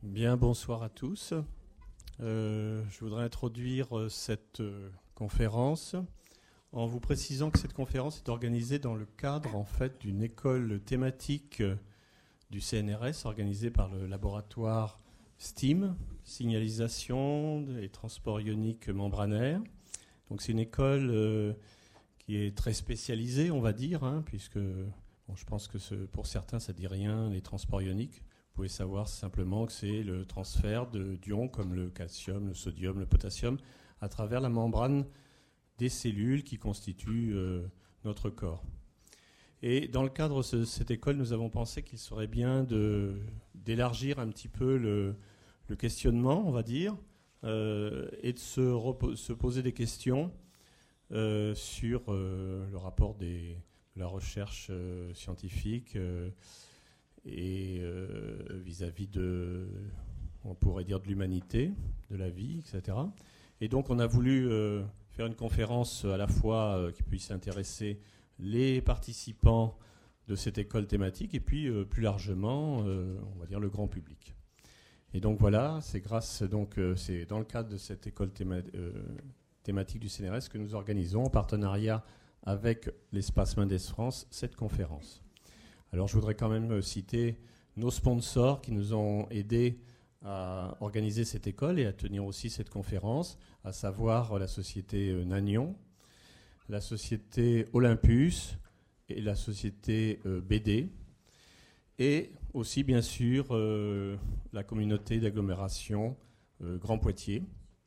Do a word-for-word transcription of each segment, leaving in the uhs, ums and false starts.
Bien, bonsoir à tous. Euh, je voudrais introduire euh, cette euh, conférence en vous précisant que cette conférence est organisée dans le cadre en fait, d'une école thématique euh, du C N R S organisée par le laboratoire STEAM, signalisation et transport ionique membranaire. Donc c'est une école euh, qui est très spécialisée, on va dire, hein, puisque bon, je pense que ce, pour certains ça ne dit rien, les transports ioniques. Vous pouvez savoir simplement que c'est le transfert de d'ions comme le calcium, le sodium, le potassium à travers la membrane des cellules qui constituent euh, notre corps. Et dans le cadre de cette école, nous avons pensé qu'il serait bien de, d'élargir un petit peu le, le questionnement, on va dire, euh, et de se, repo- se poser des questions euh, sur euh, le rapport des, de la recherche euh, scientifique euh, et euh, vis-à-vis de, on pourrait dire, de l'humanité, de la vie, et cetera. Et donc on a voulu euh, faire une conférence à la fois euh, qui puisse intéresser les participants de cette école thématique et puis euh, plus largement, euh, on va dire, le grand public. Et donc voilà, c'est grâce, donc euh, c'est dans le cadre de cette école théma, euh, thématique du C N R S que nous organisons en partenariat avec l'Espace Mendes France cette conférence. Alors je voudrais quand même citer nos sponsors qui nous ont aidés à organiser cette école et à tenir aussi cette conférence, à savoir la société Nanion, la société Olympus et la société B D, et aussi bien sûr euh, la communauté d'agglomération euh, Grand Poitiers.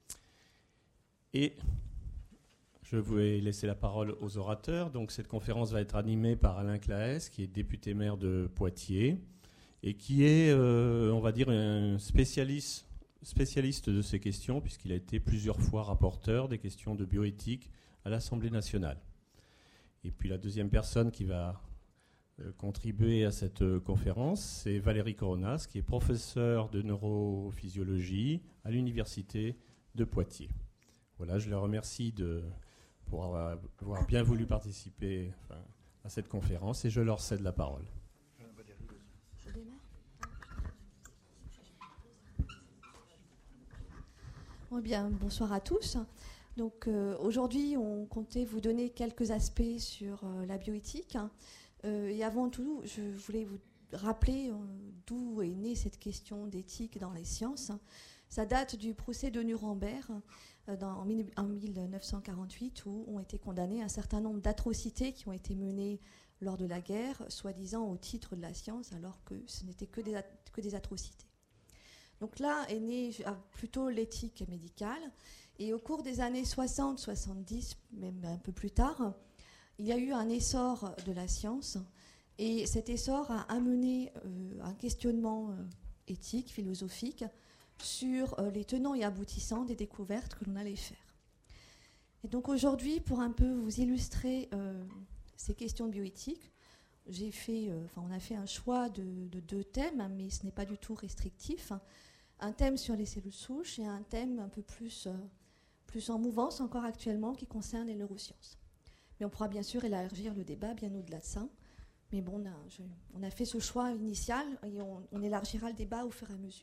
Et je vais laisser la parole aux orateurs. Donc, cette conférence va être animée par Alain Claes, qui est député maire de Poitiers et qui est, euh, on va dire, un spécialiste, spécialiste de ces questions, puisqu'il a été plusieurs fois rapporteur des questions de bioéthique à l'Assemblée nationale. Et puis la deuxième personne qui va euh, contribuer à cette euh, conférence, c'est Valérie Coronas, qui est professeure de neurophysiologie à l'Université de Poitiers. Voilà, je les remercie de... pour avoir, avoir bien voulu participer enfin, à cette conférence et je leur cède la parole. Je démarre. Oh bien, bonsoir à tous. Donc, euh, aujourd'hui, on comptait vous donner quelques aspects sur euh, la bioéthique. Euh, et avant tout, je voulais vous rappeler euh, d'où est née cette question d'éthique dans les sciences. Ça date du procès de Nuremberg euh, dans, en, en mille neuf cent quarante-huit où ont été condamnés un certain nombre d'atrocités qui ont été menées lors de la guerre, soi-disant au titre de la science, alors que ce n'était que des, que des atrocités. Donc là est née plutôt l'éthique médicale. Et au cours des années soixante soixante-dix, même un peu plus tard, il y a eu un essor de la science. Et cet essor a amené euh, un questionnement euh, éthique, philosophique, sur euh, les tenants et aboutissants des découvertes que l'on allait faire. Et donc aujourd'hui, pour un peu vous illustrer euh, ces questions de bioéthique, j'ai fait, euh, enfin, on a fait un choix de, de deux thèmes, mais ce n'est pas du tout restrictif. Un thème sur les cellules souches et un thème un peu plus, euh, plus en mouvance encore actuellement qui concerne les neurosciences. Mais on pourra bien sûr élargir le débat bien au-delà de ça. Mais bon, on a, je, on a fait ce choix initial et on, on élargira le débat au fur et à mesure.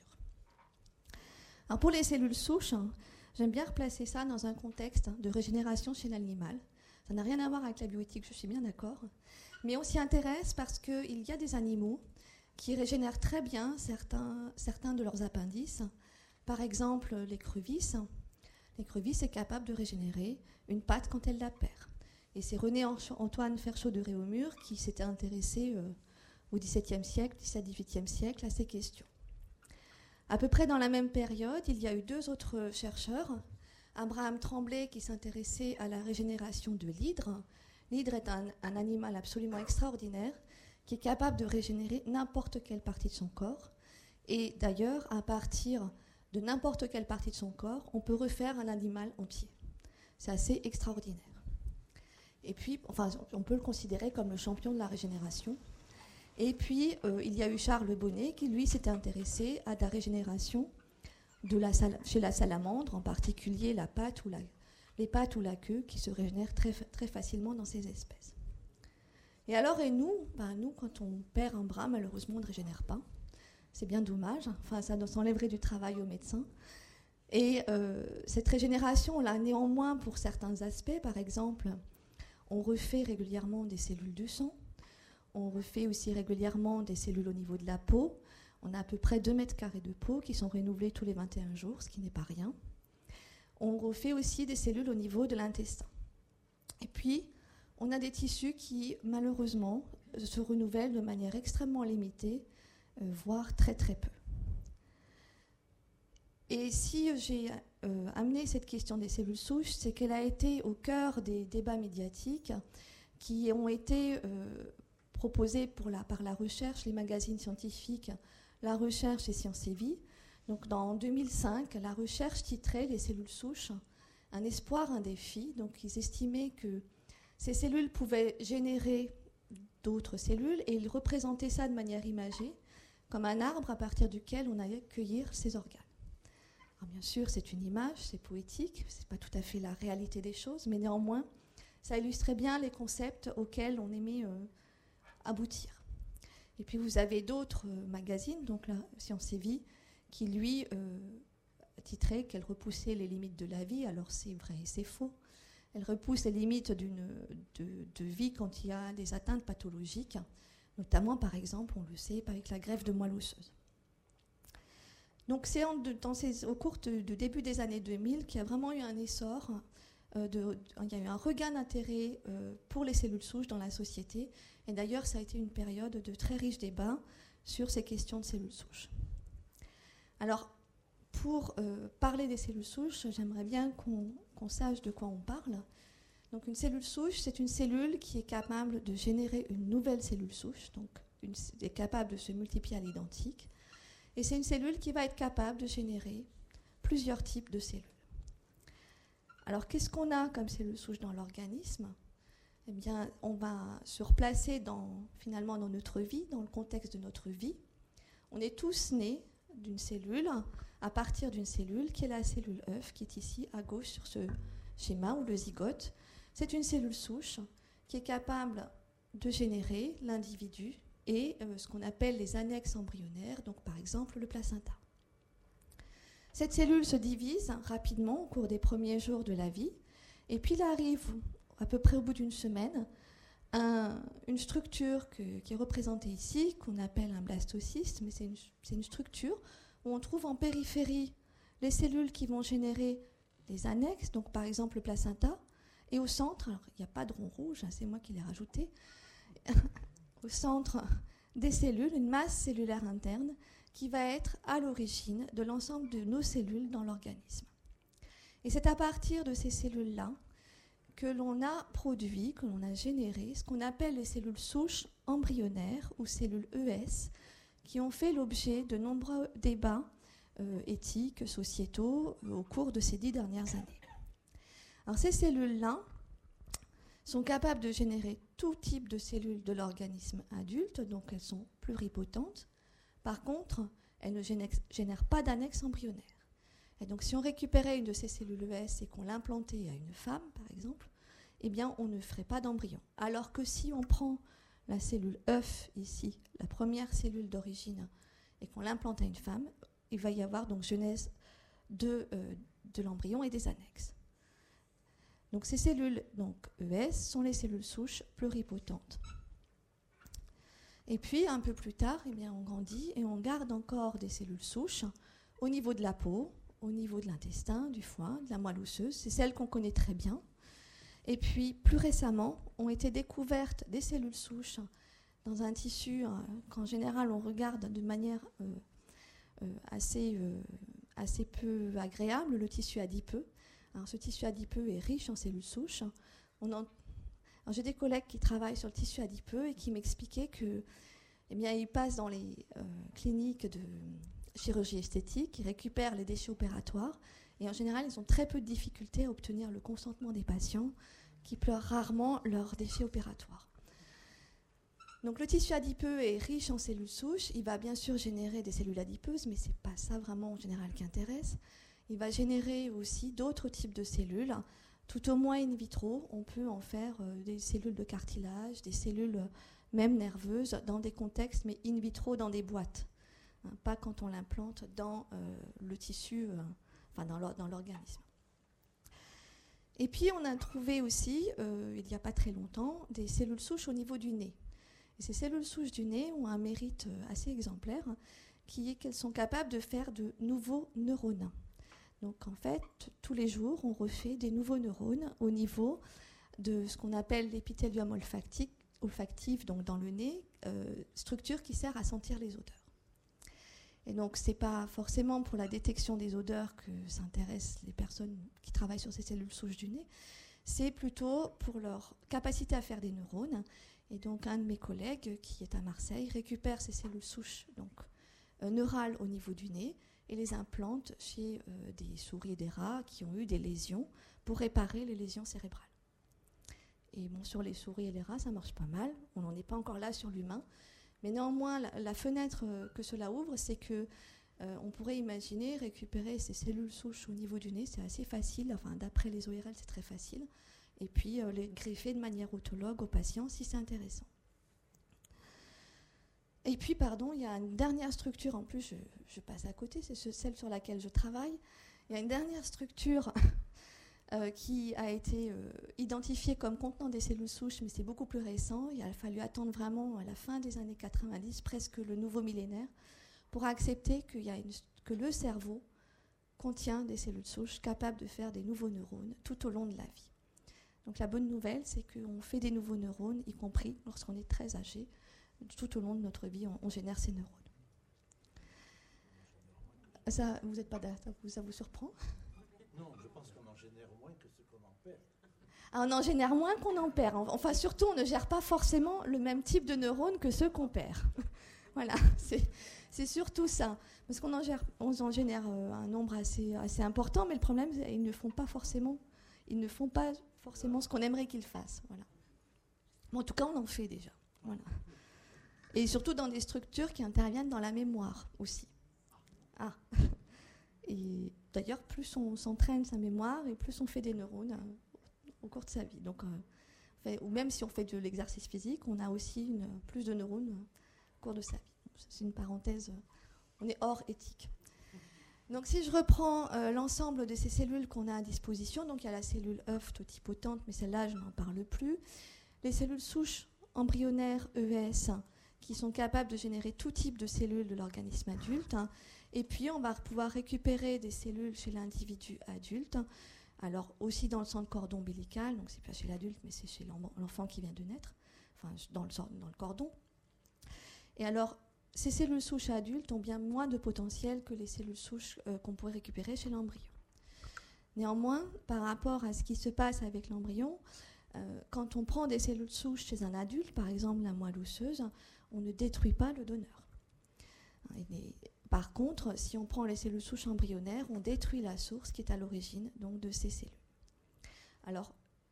Alors pour les cellules souches, hein, j'aime bien replacer ça dans un contexte de régénération chez l'animal. Ça n'a rien à voir avec la bioéthique, je suis bien d'accord. Mais on s'y intéresse parce qu'il y a des animaux qui régénèrent très bien certains, certains de leurs appendices. Par exemple, l'écrevisse. L'écrevisse est capable de régénérer une patte quand elle la perd. Et c'est René Antoine Ferchaud de Réaumur qui s'était intéressé euh, au dix-septième siècle, dix-sept dix-huitième siècle à ces questions. À peu près dans la même période, il y a eu deux autres chercheurs. Abraham Tremblay qui s'intéressait à la régénération de l'hydre. L'hydre est un, un animal absolument extraordinaire qui est capable de régénérer n'importe quelle partie de son corps. Et d'ailleurs, à partir de n'importe quelle partie de son corps, on peut refaire un animal entier. C'est assez extraordinaire. Et puis, enfin, on peut le considérer comme le champion de la régénération. Et puis, euh, il y a eu Charles Bonnet qui, lui, s'était intéressé à la régénération de la sal- chez la salamandre, en particulier la patte ou la, les pattes ou la queue qui se régénèrent très, très facilement dans ces espèces. Et alors, et nous, ben nous, quand on perd un bras, malheureusement, on ne régénère pas. C'est bien dommage. Enfin, ça s'enlèverait du travail aux médecins. Et euh, cette régénération, là, néanmoins, pour certains aspects, par exemple, on refait régulièrement des cellules du sang. On refait aussi régulièrement des cellules au niveau de la peau. On a à peu près deux mètres carrés de peau qui sont renouvelées tous les vingt et un jours, ce qui n'est pas rien. On refait aussi des cellules au niveau de l'intestin. Et puis, on a des tissus qui, malheureusement, se renouvellent de manière extrêmement limitée, euh, voire très très peu. Et si j'ai euh, amené cette question des cellules souches, c'est qu'elle a été au cœur des débats médiatiques qui ont été euh, proposés pour la, par la recherche, les magazines scientifiques, La Recherche et Sciences et Vie. Donc, dans deux mille cinq, la recherche titrait les cellules souches un espoir, un défi. Donc, ils estimaient que ces cellules pouvaient générer d'autres cellules et ils représentaient ça de manière imagée comme un arbre à partir duquel on allait cueillir ses organes. Alors, bien sûr, c'est une image, c'est poétique, ce n'est pas tout à fait la réalité des choses, mais néanmoins, ça illustrait bien les concepts auxquels on aimait euh, aboutir. Et puis, vous avez d'autres euh, magazines, donc la Science et Vie, qui, lui, euh, titraient qu'elle repoussait les limites de la vie. Alors, c'est vrai et c'est faux. Elle repousse les limites d'une, de, de vie quand il y a des atteintes pathologiques, notamment, par exemple, on le sait, avec la greffe de moelle osseuse. Donc c'est en, de, dans ces, au cours du de début des années deux mille qu'il y a vraiment eu un essor, euh, de, de, il y a eu un regain d'intérêt euh, pour les cellules souches dans la société. Et d'ailleurs, ça a été une période de très riches débats sur ces questions de cellules souches. Alors, pour euh, parler des cellules souches, j'aimerais bien qu'on, qu'on sache de quoi on parle. Donc une cellule souche, c'est une cellule qui est capable de générer une nouvelle cellule souche, donc une, est capable de se multiplier à l'identique. Et c'est une cellule qui va être capable de générer plusieurs types de cellules. Alors, qu'est-ce qu'on a comme cellules souches dans l'organisme ? Eh bien, on va se replacer dans, finalement dans notre vie, dans le contexte de notre vie. On est tous nés d'une cellule, à partir d'une cellule qui est la cellule œuf, qui est ici à gauche sur ce schéma, ou le zygote. C'est une cellule souche qui est capable de générer l'individu et euh, ce qu'on appelle les annexes embryonnaires, donc par exemple le placenta. Cette cellule se divise rapidement au cours des premiers jours de la vie, et puis il arrive à peu près au bout d'une semaine un, une structure que, qui est représentée ici, qu'on appelle un blastocyste, mais c'est une, c'est une structure où on trouve en périphérie les cellules qui vont générer des annexes, donc par exemple le placenta, et au centre, alors il n'y a pas de rond rouge, hein, c'est moi qui l'ai rajouté, au centre des cellules, une masse cellulaire interne qui va être à l'origine de l'ensemble de nos cellules dans l'organisme. Et c'est à partir de ces cellules-là que l'on a produit, que l'on a généré ce qu'on appelle les cellules souches embryonnaires ou cellules E S, qui ont fait l'objet de nombreux débats euh, éthiques, sociétaux, euh, au cours de ces dix dernières années. Alors ces cellules-là sont capables de générer tout type de cellules de l'organisme adulte, donc elles sont pluripotentes. Par contre, elles ne génèrent pas d'annexe embryonnaire. Et donc si on récupérait une de ces cellules E S et qu'on l'implantait à une femme, par exemple, eh bien on ne ferait pas d'embryon. Alors que si on prend la cellule œuf, ici, la première cellule d'origine, et qu'on l'implante à une femme, il va y avoir donc genèse de, euh, de l'embryon et des annexes. Donc ces cellules donc, E S sont les cellules souches pluripotentes. Et puis un peu plus tard, eh bien, on grandit et on garde encore des cellules souches au niveau de la peau, au niveau de l'intestin, du foie, de la moelle osseuse. C'est celles qu'on connaît très bien. Et puis plus récemment, ont été découvertes des cellules souches dans un tissu euh, qu'en général on regarde de manière euh, euh, assez, euh, assez peu agréable, le tissu adipeux. Alors, ce tissu adipeux est riche en cellules souches. On en... Alors, j'ai des collègues qui travaillent sur le tissu adipeux et qui m'expliquaient que, eh bien, ils passent dans les euh, cliniques de chirurgie esthétique, ils récupèrent les déchets opératoires et en général, ils ont très peu de difficultés à obtenir le consentement des patients qui pleurent rarement leurs déchets opératoires. Donc, le tissu adipeux est riche en cellules souches. Il va bien sûr générer des cellules adipeuses, mais ce n'est pas ça vraiment en général qui intéresse. Il va générer aussi d'autres types de cellules. Tout au moins in vitro, on peut en faire euh, des cellules de cartilage, des cellules euh, même nerveuses dans des contextes, mais in vitro dans des boîtes. hein, pas quand on l'implante dans euh, le tissu, euh, enfin dans l'or- dans l'organisme. Et puis on a trouvé aussi, euh, il n'y a pas très longtemps, des cellules souches au niveau du nez. Et ces cellules souches du nez ont un mérite assez exemplaire, hein, qui est qu'elles sont capables de faire de nouveaux neurones. Donc en fait, tous les jours, on refait des nouveaux neurones au niveau de ce qu'on appelle l'épithélium olfactif, olfactif, donc dans le nez, euh, structure qui sert à sentir les odeurs. Et donc, ce n'est pas forcément pour la détection des odeurs que s'intéressent les personnes qui travaillent sur ces cellules souches du nez, c'est plutôt pour leur capacité à faire des neurones. Et donc, un de mes collègues, qui est à Marseille, récupère ces cellules souches donc, euh, neurales au niveau du nez et les implante chez euh, des souris et des rats qui ont eu des lésions pour réparer les lésions cérébrales. Et bon, sur les souris et les rats, ça marche pas mal. On n'en est pas encore là sur l'humain. Mais néanmoins, la, la fenêtre euh, que cela ouvre, c'est que euh, on pourrait imaginer récupérer ces cellules souches au niveau du nez. C'est assez facile. Enfin, d'après les O R L, c'est très facile. Et puis euh, les greffer de manière autologue aux patients si c'est intéressant. Et puis, pardon, il y a une dernière structure. En plus, je, je passe à côté. C'est ce, celle sur laquelle je travaille. Il y a une dernière structure Euh, qui a été euh, identifié comme contenant des cellules souches, mais c'est beaucoup plus récent. Il a fallu attendre vraiment à la fin des années quatre-vingt-dix, presque le nouveau millénaire, pour accepter qu'il y a une, que le cerveau contient des cellules souches capables de faire des nouveaux neurones tout au long de la vie. Donc la bonne nouvelle, c'est qu'on fait des nouveaux neurones, y compris lorsqu'on est très âgé. Tout au long de notre vie, on, on génère ces neurones. Ça, vous êtes pas d'accord, ça vous, ça vous surprend ? Non, je pense qu'on en génère moins que ce qu'on en perd. Ah, on en génère moins qu'on en perd. Enfin, surtout, on ne gère pas forcément le même type de neurones que ceux qu'on perd. Voilà, c'est, c'est surtout ça. Parce qu'on en, gère, on en génère euh, un nombre assez, assez important, mais le problème, c'est qu'ils ne font pas forcément, ils ne font pas forcément ce qu'on aimerait qu'ils fassent. Voilà. Bon, en tout cas, on en fait déjà. Voilà. Et surtout dans des structures qui interviennent dans la mémoire aussi. Ah. Et d'ailleurs, plus on s'entraîne sa mémoire et plus on fait des neurones euh, au cours de sa vie. Donc, euh, fait, ou même si on fait de l'exercice physique, on a aussi une, plus de neurones euh, au cours de sa vie. C'est une parenthèse, euh, on est hors éthique. Donc si je reprends euh, l'ensemble de ces cellules qu'on a à disposition, donc il y a la cellule œuf totipotente, mais celle-là, je n'en parle plus. Les cellules souches embryonnaires E S, hein, qui sont capables de générer tout type de cellules de l'organisme adulte, hein. Et puis, on va pouvoir récupérer des cellules chez l'individu adulte, alors aussi dans le centre cordon ombilical, donc c'est pas chez l'adulte, mais c'est chez l'enfant qui vient de naître, enfin dans le, dans le cordon. Et alors, ces cellules souches adultes ont bien moins de potentiel que les cellules souches euh, qu'on pourrait récupérer chez l'embryon. Néanmoins, par rapport à ce qui se passe avec l'embryon, euh, quand on prend des cellules souches chez un adulte, par exemple la moelle osseuse, on ne détruit pas le donneur. Et par contre, si on prend les cellules souches embryonnaires, on détruit la source qui est à l'origine donc, de ces cellules. Alors,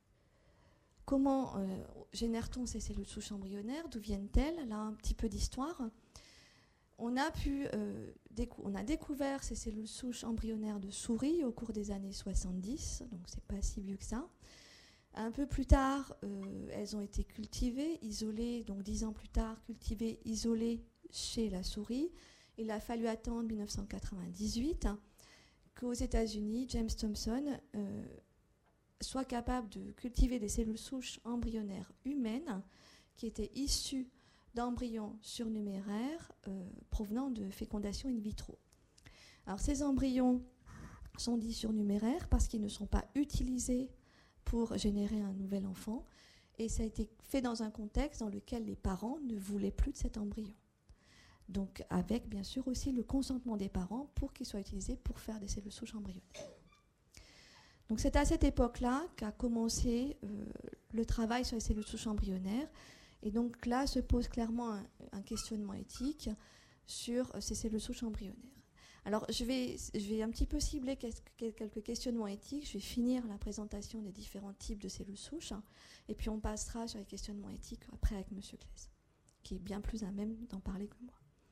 comment euh, génère-t-on ces cellules souches embryonnaires ? D'où viennent-elles ? Là, un petit peu d'histoire. On a, pu, euh, décou- on a découvert ces cellules souches embryonnaires de souris au cours des années soixante-dix, donc c'est pas si vieux que ça. Un peu plus tard, euh, elles ont été cultivées, isolées, donc dix ans plus tard, cultivées, isolées chez la souris. Il a fallu attendre dix-neuf cent quatre-vingt-dix-huit hein, qu'aux États-Unis, James Thomson euh, soit capable de cultiver des cellules souches embryonnaires humaines qui étaient issues d'embryons surnuméraires euh, provenant de fécondation in vitro. Alors ces embryons sont dits surnuméraires parce qu'ils ne sont pas utilisés pour générer un nouvel enfant et ça a été fait dans un contexte dans lequel les parents ne voulaient plus de cet embryon. Donc avec bien sûr aussi le consentement des parents pour qu'il soit utilisé pour faire des cellules souches embryonnaires. Donc c'est à cette époque-là qu'a commencé euh, le travail sur les cellules souches embryonnaires. Et donc là se pose clairement un, un questionnement éthique sur euh, ces cellules souches embryonnaires. Alors je vais, je vais un petit peu cibler quelques questionnements éthiques. Je vais finir la présentation des différents types de cellules souches. Hein, et puis on passera sur les questionnements éthiques après avec M. Claes, qui est bien plus à même d'en parler que moi.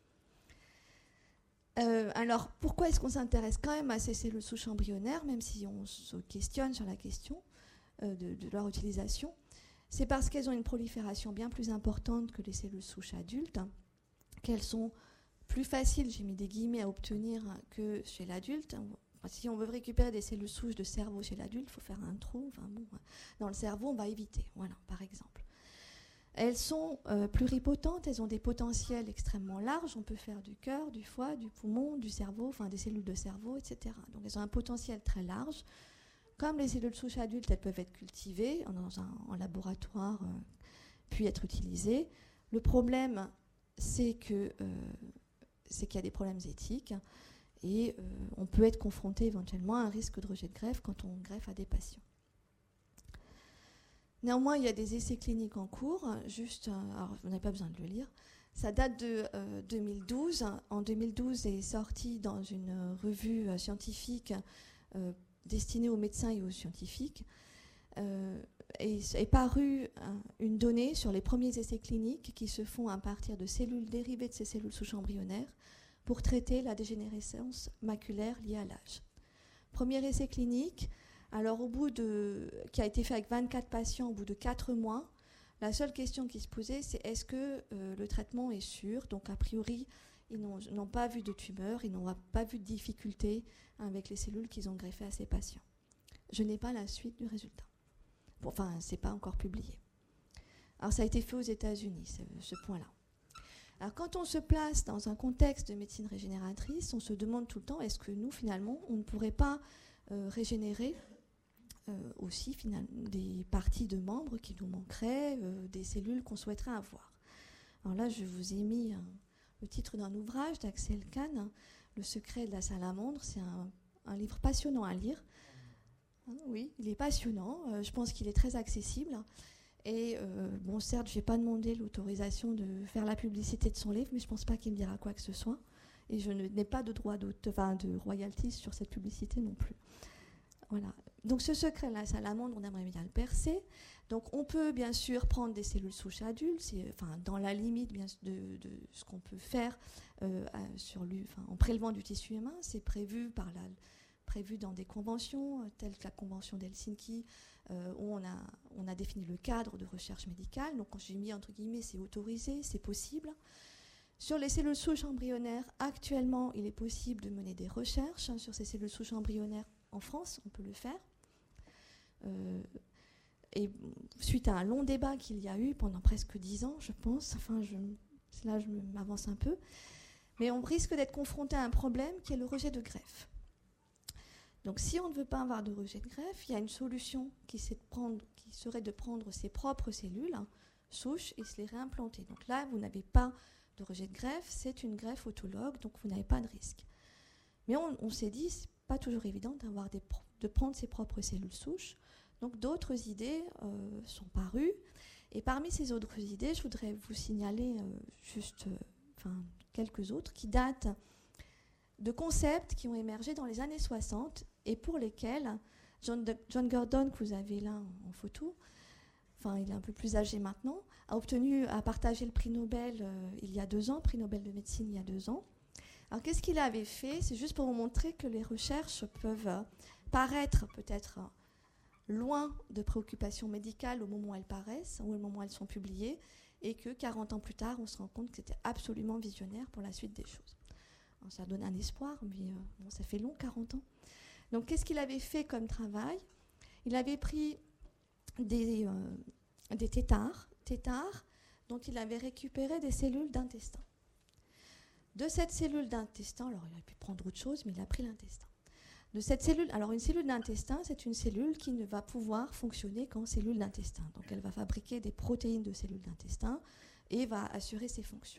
Euh, alors, pourquoi est-ce qu'on s'intéresse quand même à ces cellules souches embryonnaires, même si on se questionne sur la question euh, de, de leur utilisation ? C'est parce qu'elles ont une prolifération bien plus importante que les cellules souches adultes, hein, qu'elles sont plus facile, j'ai mis des guillemets, à obtenir que chez l'adulte. Enfin, si on veut récupérer des cellules souches de cerveau chez l'adulte, il faut faire un trou. Enfin, bon, dans le cerveau, on va éviter, voilà, par exemple. Elles sont euh, pluripotentes, elles ont des potentiels extrêmement larges. On peut faire du cœur, du foie, du poumon, du cerveau, enfin des cellules de cerveau, et cetera. Donc elles ont un potentiel très large. Comme les cellules souches adultes, elles peuvent être cultivées en, un, en laboratoire, euh, puis être utilisées. Le problème, c'est que euh, c'est qu'il y a des problèmes éthiques et euh, on peut être confronté éventuellement à un risque de rejet de greffe quand on greffe à des patients. Néanmoins, il y a des essais cliniques en cours, juste, alors vous n'avez pas besoin de le lire. Ça date de euh, deux mille douze. En deux mille douze est sorti dans une euh, revue euh, scientifique euh, destinée aux médecins et aux scientifiques, euh, et est parue hein, une donnée sur les premiers essais cliniques qui se font à partir de cellules dérivées de ces cellules souches embryonnaires pour traiter la dégénérescence maculaire liée à l'âge. Premier essai clinique. Alors, au bout de, qui a été fait avec vingt-quatre patients au bout de quatre mois, la seule question qui se posait, c'est est-ce que euh, le traitement est sûr? Donc, a priori, ils n'ont, n'ont pas vu de tumeur, ils n'ont pas vu de difficulté avec les cellules qu'ils ont greffées à ces patients. Je n'ai pas la suite du résultat. Bon, enfin, ce n'est pas encore publié. Alors, ça a été fait aux États-Unis, ce, ce point-là. Alors, quand on se place dans un contexte de médecine régénératrice, on se demande tout le temps, est-ce que nous, finalement, on ne pourrait pas euh, régénérer Euh, aussi finalement, des parties de membres qui nous manqueraient, euh, des cellules qu'on souhaiterait avoir. Alors là, je vous ai mis un, le titre d'un ouvrage d'Axel Kahn, hein, Le secret de la salamandre. C'est un, un livre passionnant à lire. Hein, oui, il est passionnant. Euh, je pense qu'il est très accessible. Et euh, bon, certes, je n'ai pas demandé l'autorisation de faire la publicité de son livre, mais je ne pense pas qu'il me dira quoi que ce soit. Et je n'ai pas de droit de, enfin, de royalties sur cette publicité non plus. Voilà. Donc ce secret, la salamandre, on aimerait bien le percer. Donc on peut bien sûr prendre des cellules souches adultes, c'est, enfin, dans la limite bien, de, de ce qu'on peut faire euh, à, sur lui, enfin, en prélevant du tissu humain. C'est prévu, par la, prévu dans des conventions, euh, telles que la convention d'Helsinki, euh, où on a, on a défini le cadre de recherche médicale. Donc quand j'ai mis entre guillemets, c'est autorisé, c'est possible. Sur les cellules souches embryonnaires, actuellement, il est possible de mener des recherches hein, sur ces cellules souches embryonnaires. En France, on peut le faire. Euh, et suite à un long débat qu'il y a eu pendant presque dix ans, je pense, enfin, je, là je m'avance un peu, mais on risque d'être confronté à un problème qui est le rejet de greffe. Donc si on ne veut pas avoir de rejet de greffe, il y a une solution qui, c'est de prendre, qui serait de prendre ses propres cellules hein, souches et se les réimplanter. Donc là, vous n'avez pas de rejet de greffe, c'est une greffe autologue, donc vous n'avez pas de risque. Mais on, on s'est dit, c'est pas toujours évident d'avoir des pro- de prendre ses propres cellules souches. Donc d'autres idées euh, sont parues. Et parmi ces autres idées, je voudrais vous signaler euh, juste euh, enfin, quelques autres qui datent de concepts qui ont émergé dans les années soixante et pour lesquels John, de- John Gurdon, que vous avez là en, en photo, enfin il est un peu plus âgé maintenant, a obtenu, a partagé le prix Nobel euh, il y a deux ans, prix Nobel de médecine il y a deux ans. Alors, qu'est-ce qu'il avait fait? C'est juste pour vous montrer que les recherches peuvent euh, paraître peut-être euh, loin de préoccupations médicales au moment où elles paraissent, ou au moment où elles sont publiées, et que quarante ans plus tard, on se rend compte que c'était absolument visionnaire pour la suite des choses. Alors, ça donne un espoir, mais euh, bon, ça fait long, quarante ans. Donc, qu'est-ce qu'il avait fait comme travail? Il avait pris des, euh, des têtards, têtards dont il avait récupéré des cellules d'intestin. De cette cellule d'intestin, alors il aurait pu prendre autre chose, mais il a pris l'intestin. De cette cellule, alors une cellule d'intestin, c'est une cellule qui ne va pouvoir fonctionner qu'en cellule d'intestin. Donc elle va fabriquer des protéines de cellules d'intestin et va assurer ses fonctions.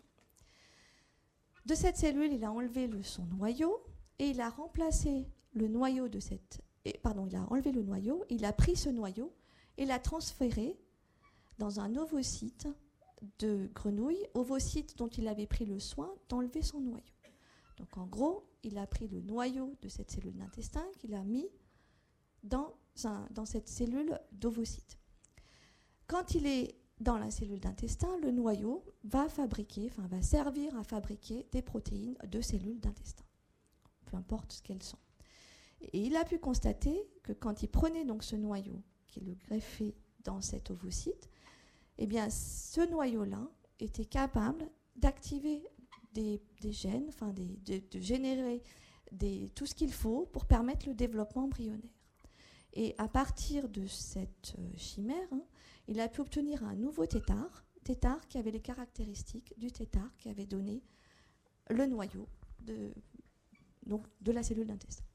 De cette cellule, il a enlevé le, son noyau et il a remplacé le noyau de cette, et, pardon, il a enlevé le noyau, il a pris ce noyau et l'a transféré dans un ovocyte de grenouille, ovocyte dont il avait pris le soin d'enlever son noyau. Donc en gros, il a pris le noyau de cette cellule d'intestin qu'il a mis dans, un, dans cette cellule d'ovocyte. Quand il est dans la cellule d'intestin, le noyau va fabriquer, enfin va servir à fabriquer des protéines de cellules d'intestin, peu importe ce qu'elles sont. Et il a pu constater que quand il prenait donc ce noyau, qu'il le greffait dans cet ovocyte, eh bien, ce noyau-là était capable d'activer des, des gènes, enfin des, de, de générer des, tout ce qu'il faut pour permettre le développement embryonnaire. Et à partir de cette euh, chimère, hein, il a pu obtenir un nouveau tétard, tétard qui avait les caractéristiques du tétard qui avait donné le noyau de, donc, de la cellule d'intestin.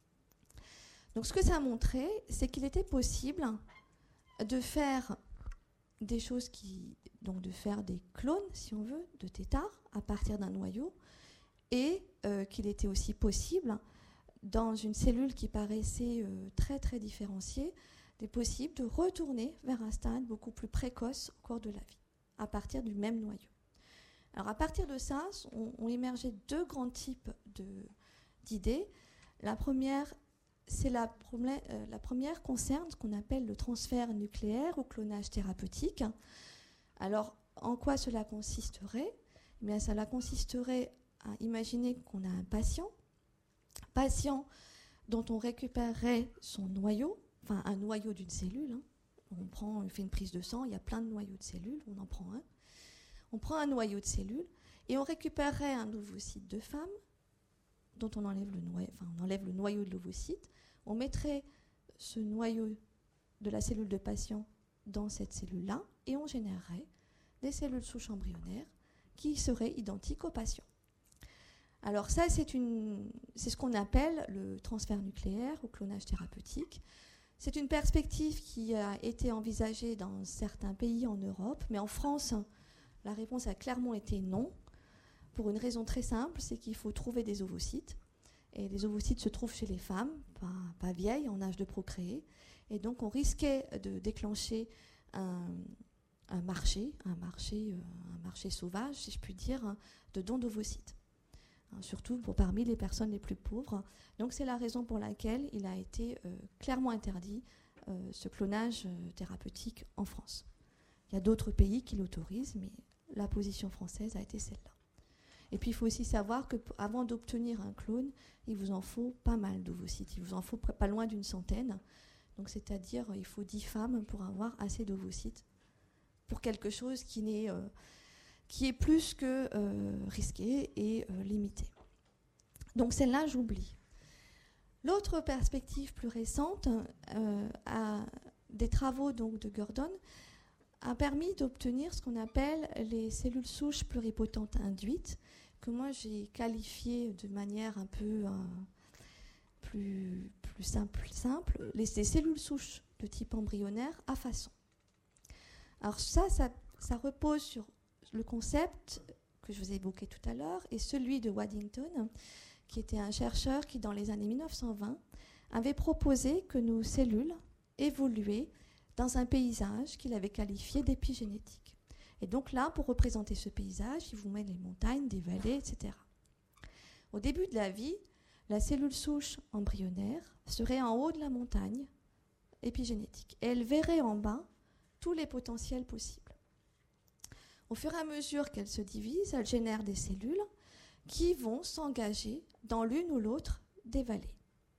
Donc ce que ça a montré, c'est qu'il était possible de faire des choses qui, donc de faire des clones, si on veut, de tétards à partir d'un noyau, et euh, qu'il était aussi possible, dans une cellule qui paraissait euh, très très différenciée, il possible de retourner vers un stade beaucoup plus précoce au cours de la vie, à partir du même noyau. Alors à partir de ça, ont on émergé deux grands types de, d'idées. La première, c'est la, euh, la première concerne ce qu'on appelle le transfert nucléaire ou clonage thérapeutique. Alors en quoi cela consisterait ? Eh bien, cela consisterait à imaginer qu'on a un patient, patient dont on récupérerait son noyau, enfin un noyau d'une cellule. Hein. On prend, on fait une prise de sang, il y a plein de noyaux de cellules, on en prend un. On prend un noyau de cellules et on récupérerait un ovocyte de femme dont on enlève le noyau, enfin on enlève le noyau de l'ovocyte. On mettrait ce noyau de la cellule de patient dans cette cellule-là et on générerait des cellules souches embryonnaires qui seraient identiques au patient. Alors ça, c'est, une, c'est ce qu'on appelle le transfert nucléaire ou clonage thérapeutique. C'est une perspective qui a été envisagée dans certains pays en Europe, mais en France, la réponse a clairement été non, pour une raison très simple, c'est qu'il faut trouver des ovocytes. Et les ovocytes se trouvent chez les femmes, pas, pas vieilles, en âge de procréer. Et donc on risquait de déclencher un, un marché, un marché, euh, un marché sauvage, si je puis dire, hein, de dons d'ovocytes. Hein, surtout pour parmi les personnes les plus pauvres. Donc c'est la raison pour laquelle il a été euh, clairement interdit euh, ce clonage euh, thérapeutique en France. Il y a d'autres pays qui l'autorisent, mais la position française a été celle-là. Et puis il faut aussi savoir qu'avant d'obtenir un clone, il vous en faut pas mal d'ovocytes. Il vous en faut pas loin d'une centaine. Donc c'est-à-dire il faut dix femmes pour avoir assez d'ovocytes pour quelque chose qui, n'est, euh, qui est plus que euh, risqué et euh, limité. Donc celle-là, j'oublie. L'autre perspective plus récente, euh, a des travaux donc, de Gordon, a permis d'obtenir ce qu'on appelle les cellules souches pluripotentes induites, que moi j'ai qualifiées de manière un peu euh, plus, plus simple, simple les, les cellules souches de type embryonnaire à façon. Alors ça, ça, ça repose sur le concept que je vous ai évoqué tout à l'heure et celui de Waddington, qui était un chercheur qui, dans les années mille neuf cent vingt, avait proposé que nos cellules évoluaient dans un paysage qu'il avait qualifié d'épigénétique. Et donc là, pour représenter ce paysage, il vous met les montagnes, des vallées, et cetera. Au début de la vie, la cellule souche embryonnaire serait en haut de la montagne épigénétique. Et elle verrait en bas tous les potentiels possibles. Au fur et à mesure qu'elle se divise, elle génère des cellules qui vont s'engager dans l'une ou l'autre des vallées.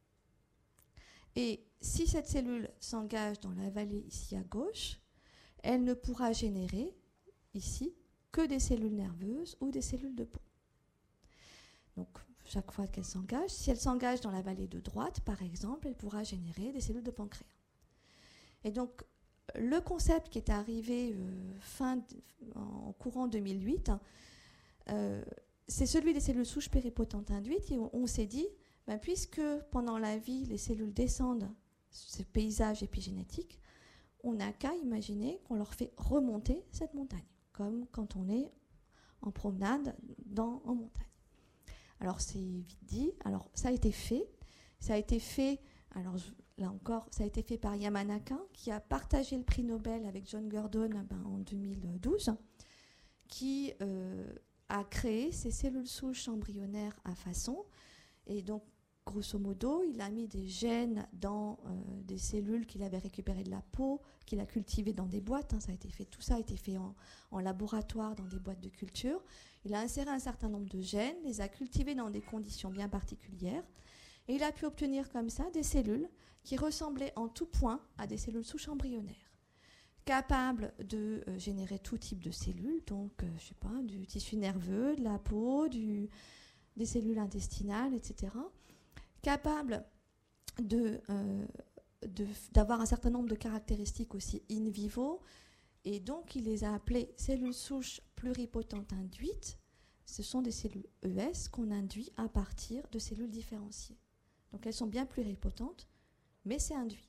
Et si cette cellule s'engage dans la vallée ici à gauche, elle ne pourra générer ici que des cellules nerveuses ou des cellules de peau. Donc chaque fois qu'elle s'engage, si elle s'engage dans la vallée de droite, par exemple, elle pourra générer des cellules de pancréas. Et donc le concept qui est arrivé euh, fin, en courant deux mille huit, euh, c'est celui des cellules souches pluripotentes induites. Et on, on s'est dit, ben, puisque pendant la vie, les cellules descendent ce paysage épigénétique, on n'a qu'à imaginer qu'on leur fait remonter cette montagne, comme quand on est en promenade dans, en montagne. Alors c'est vite dit, alors ça a été fait, ça a été fait, alors je, là encore, ça a été fait par Yamanaka, qui a partagé le prix Nobel avec John Gurdon ben, en deux mille douze, qui euh, a créé ces cellules souches embryonnaires à façon, et donc grosso modo, il a mis des gènes dans euh, des cellules qu'il avait récupérées de la peau, qu'il a cultivées dans des boîtes. Hein, ça a été fait, tout ça a été fait en, en laboratoire dans des boîtes de culture. Il a inséré un certain nombre de gènes, les a cultivés dans des conditions bien particulières, et il a pu obtenir comme ça des cellules qui ressemblaient en tout point à des cellules souches embryonnaires. capable de euh, générer tout type de cellules, donc euh, je sais pas, du tissu nerveux, de la peau, du, des cellules intestinales, et cetera. Capable de, euh, de, d'avoir un certain nombre de caractéristiques aussi in vivo, et donc il les a appelées cellules souches pluripotentes induites. Ce sont des cellules E S qu'on induit à partir de cellules différenciées. Donc elles sont bien pluripotentes, mais c'est induit.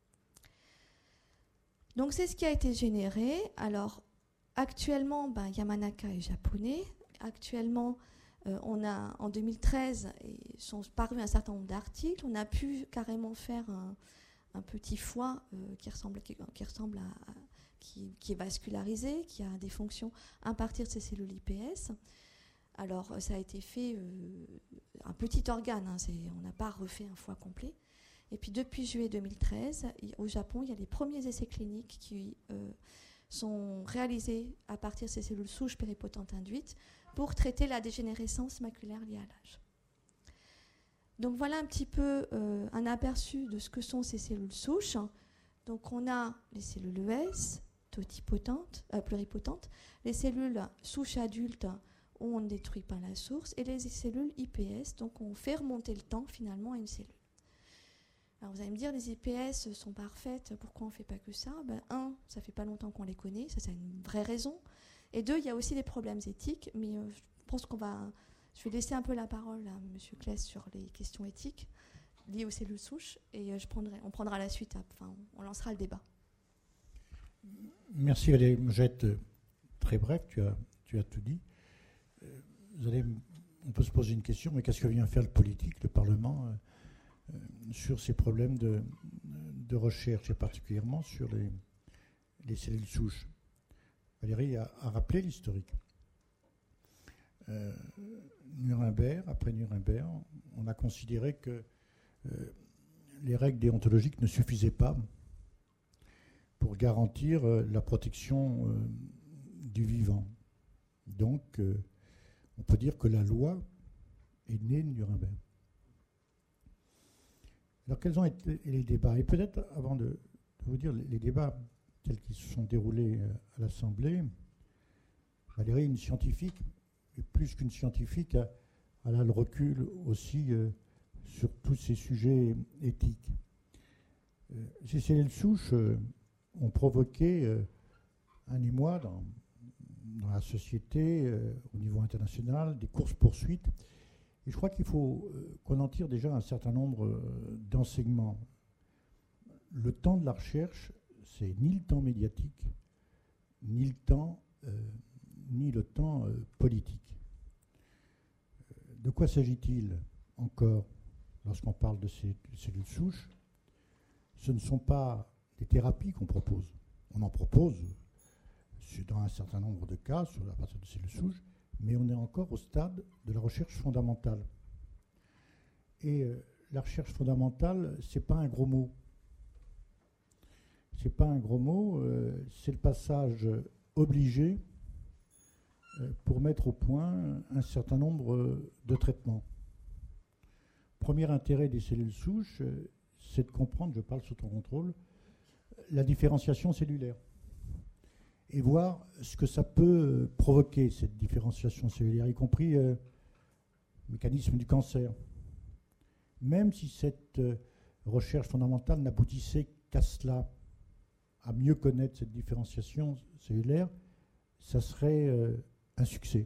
Donc c'est ce qui a été généré. Alors actuellement, ben, Yamanaka est japonais. Actuellement, euh, on a en deux mille treize, et sont parus un certain nombre d'articles. On a pu carrément faire un, un petit foie euh, qui ressemble, qui, qui ressemble à, à qui, qui est vascularisé, qui a des fonctions à partir de ces cellules I P S. Alors ça a été fait euh, un petit organe. Hein, c'est, on n'a pas refait un foie complet. Et puis depuis juillet deux mille treize, au Japon, il y a les premiers essais cliniques qui euh, sont réalisés à partir de ces cellules souches pluripotentes induites pour traiter la dégénérescence maculaire liée à l'âge. Donc voilà un petit peu euh, un aperçu de ce que sont ces cellules souches. Donc on a les cellules E S, totipotentes, euh, pluripotentes, les cellules souches adultes où on ne détruit pas la source, et les cellules I P S, donc on fait remonter le temps finalement à une cellule. Alors vous allez me dire, les I P S sont parfaites, pourquoi on ne fait pas que ça? Ben, un, ça fait pas longtemps qu'on les connaît, ça c'est une vraie raison. Et deux, il y a aussi des problèmes éthiques, mais euh, je pense qu'on va... Je vais laisser un peu la parole à M. Claes sur les questions éthiques liées aux cellules souches, et euh, je prendrai, on prendra la suite, enfin on lancera le débat. Merci Valérie. Je vais être très bref, tu as, tu as tout dit. Vous allez, on peut se poser une question, mais qu'est-ce que vient faire le politique, le Parlement euh, sur ces problèmes de, de recherche, et particulièrement sur les, les cellules souches? Valérie a, a rappelé l'historique. Euh, Nuremberg, après Nuremberg, on a considéré que euh, les règles déontologiques ne suffisaient pas pour garantir euh, la protection euh, du vivant. Donc, euh, on peut dire que la loi est née de Nuremberg. Alors, quels ont été les débats? Et peut-être, avant de, de vous dire les, les débats tels qu'ils se sont déroulés euh, à l'Assemblée, Valérie, une scientifique, et plus qu'une scientifique, a, elle a le recul aussi euh, sur tous ces sujets éthiques. Euh, ces cellules souches euh, ont provoqué euh, un émoi dans, dans la société, euh, au niveau international, des courses-poursuites. Et je crois qu'il faut euh, qu'on en tire déjà un certain nombre euh, d'enseignements. Le temps de la recherche, c'est ni le temps médiatique, ni le temps, euh, ni le temps euh, politique. De quoi s'agit-il encore lorsqu'on parle de ces cellules souches? Ce ne sont pas des thérapies qu'on propose. On en propose dans un certain nombre de cas sur la partie de cellules souches, mais on est encore au stade de la recherche fondamentale. Et euh, la recherche fondamentale, c'est pas un gros mot. C'est pas un gros mot, euh, c'est le passage obligé euh, pour mettre au point un certain nombre euh, de traitements. Premier intérêt des cellules souches, euh, c'est de comprendre, je parle sous ton contrôle, la différenciation cellulaire et voir ce que ça peut provoquer, cette différenciation cellulaire, y compris euh, le mécanisme du cancer. Même si cette euh, recherche fondamentale n'aboutissait qu'à cela, à mieux connaître cette différenciation cellulaire, ça serait euh, un succès.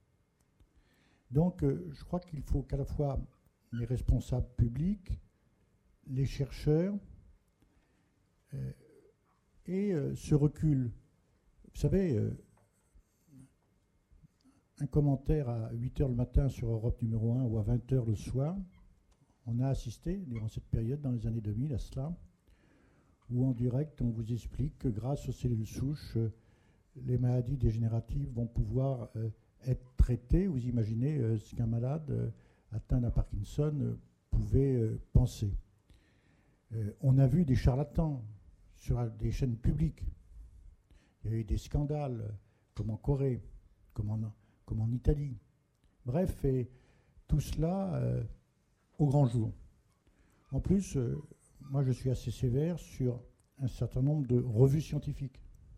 Donc euh, je crois qu'il faut qu'à la fois les responsables publics, les chercheurs, euh, et euh, ce recul. Vous savez, euh, un commentaire à huit heures le matin sur Europe numéro un ou à vingt heures le soir, on a assisté durant cette période, dans les années deux mille, à cela, où en direct on vous explique que grâce aux cellules souches, euh, les maladies dégénératives vont pouvoir euh, être traitées. Vous imaginez euh, ce qu'un malade euh, atteint d'un Parkinson euh, pouvait euh, penser. Euh, on a vu des charlatans sur des chaînes publiques. Il y a eu des scandales, euh, comme en Corée, comme en, comme en Italie. Bref, et tout cela euh, au grand jour. En plus, euh, moi je suis assez sévère sur un certain nombre de revues scientifiques.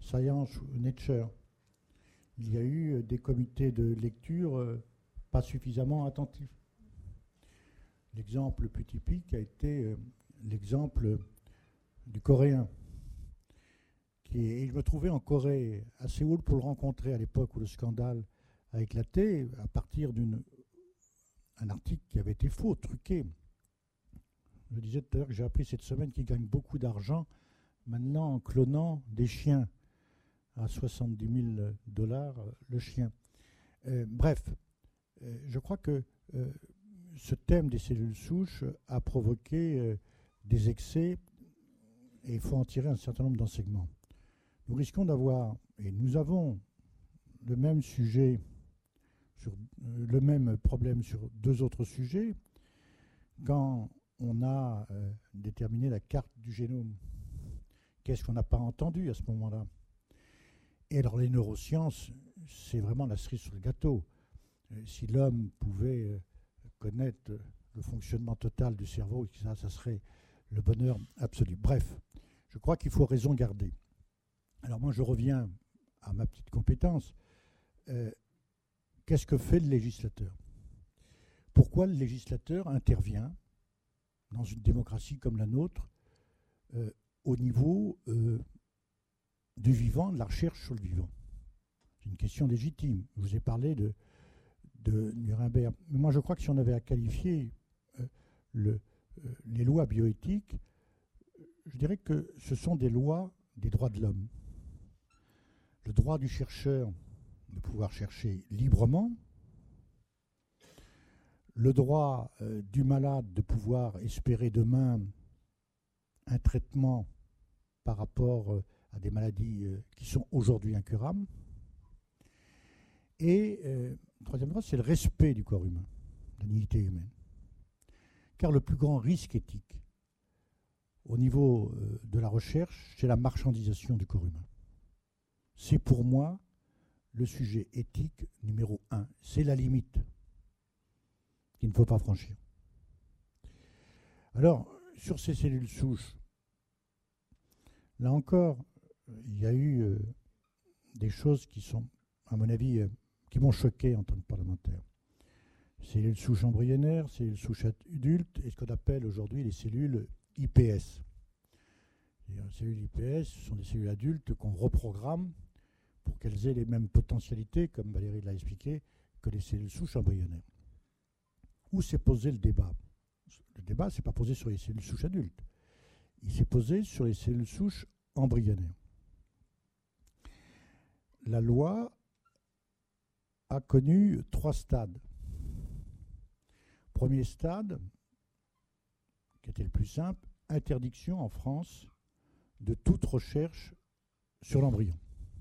Science ou Nature. Il y a eu des comités de lecture euh, pas suffisamment attentifs. L'exemple le plus typique a été euh, l'exemple du Coréen. Qui est, et je me trouvais en Corée, à Séoul, pour le rencontrer à l'époque où le scandale a éclaté, à partir d'un article qui avait été faux, truqué. Je disais tout à l'heure que j'ai appris cette semaine qu'il gagne beaucoup d'argent maintenant en clonant des chiens à soixante-dix mille dollars le chien. Euh, bref, euh, je crois que euh, ce thème des cellules souches a provoqué euh, des excès et il faut en tirer un certain nombre d'enseignements. Nous risquons d'avoir, et nous avons le même sujet, sur, euh, le même problème sur deux autres sujets, quand on a euh, déterminé la carte du génome. Qu'est-ce qu'on n'a pas entendu à ce moment-là? Et alors les neurosciences, c'est vraiment la cerise sur le gâteau. Euh, si l'homme pouvait euh, connaître euh, le fonctionnement total du cerveau, ça, ça serait le bonheur absolu. Bref, je crois qu'il faut raison garder. Alors moi, je reviens à ma petite compétence. Euh, qu'est-ce que fait le législateur? Pourquoi le législateur intervient dans une démocratie comme la nôtre euh, au niveau euh, du vivant, de la recherche sur le vivant? C'est une question légitime. Je vous ai parlé de, de Nuremberg. Mais moi, je crois que si on avait à qualifier euh, le, euh, les lois bioéthiques, je dirais que ce sont des lois des droits de l'homme. Le droit du chercheur de pouvoir chercher librement, le droit euh, du malade de pouvoir espérer demain un traitement par rapport euh, à des maladies euh, qui sont aujourd'hui incurables. Et euh, le troisième droit, c'est le respect du corps humain, de la dignité humaine. Car le plus grand risque éthique au niveau euh, de la recherche, c'est la marchandisation du corps humain. C'est pour moi le sujet éthique numéro un. C'est la limite qu'il ne faut pas franchir. Alors, sur ces cellules souches, là encore, il y a eu euh, des choses qui sont, à mon avis, euh, qui m'ont choqué en tant que parlementaire. Cellules souches embryonnaires, cellules souches adultes, et ce qu'on appelle aujourd'hui les cellules I P S. Les cellules I P S ce sont des cellules adultes qu'on reprogramme pour qu'elles aient les mêmes potentialités, comme Valérie l'a expliqué, que les cellules souches embryonnaires. Où s'est posé le débat? Le débat ne s'est pas posé sur les cellules souches adultes. Il s'est posé sur les cellules souches embryonnaires. La loi a connu trois stades. Premier stade, qui était le plus simple, interdiction en France de toute recherche sur l'embryon.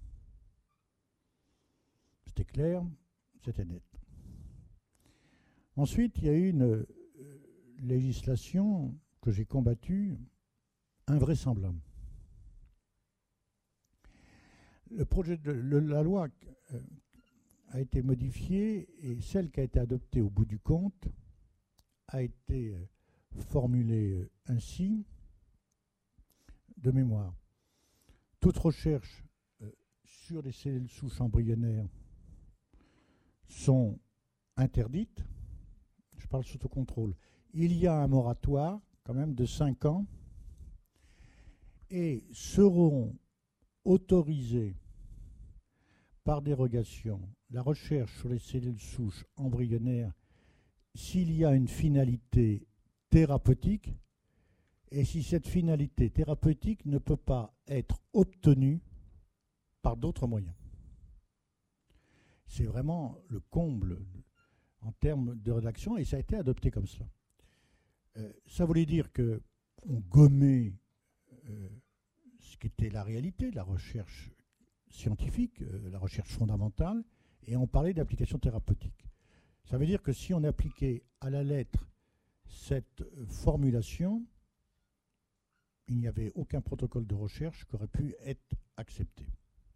C'était clair, c'était net. Ensuite, il y a eu une euh, législation que j'ai combattue, invraisemblable. Le projet de le, la loi euh, a été modifiée et celle qui a été adoptée au bout du compte a été euh, formulée euh, ainsi, de mémoire. Toute recherche euh, sur les cellules souches embryonnaires sont interdites. Je parle sous autocontrôle. Il y a un moratoire, quand même, de cinq ans, et seront autorisées par dérogation la recherche sur les cellules souches embryonnaires s'il y a une finalité thérapeutique et si cette finalité thérapeutique ne peut pas être obtenue par d'autres moyens. C'est vraiment le comble en termes de rédaction, et ça a été adopté comme cela. Euh, ça voulait dire qu'on gommait euh, ce qui était la réalité de la recherche scientifique, euh, la recherche fondamentale, et on parlait d'application thérapeutique. Ça veut dire que si on appliquait à la lettre cette euh, formulation, il n'y avait aucun protocole de recherche qui aurait pu être accepté.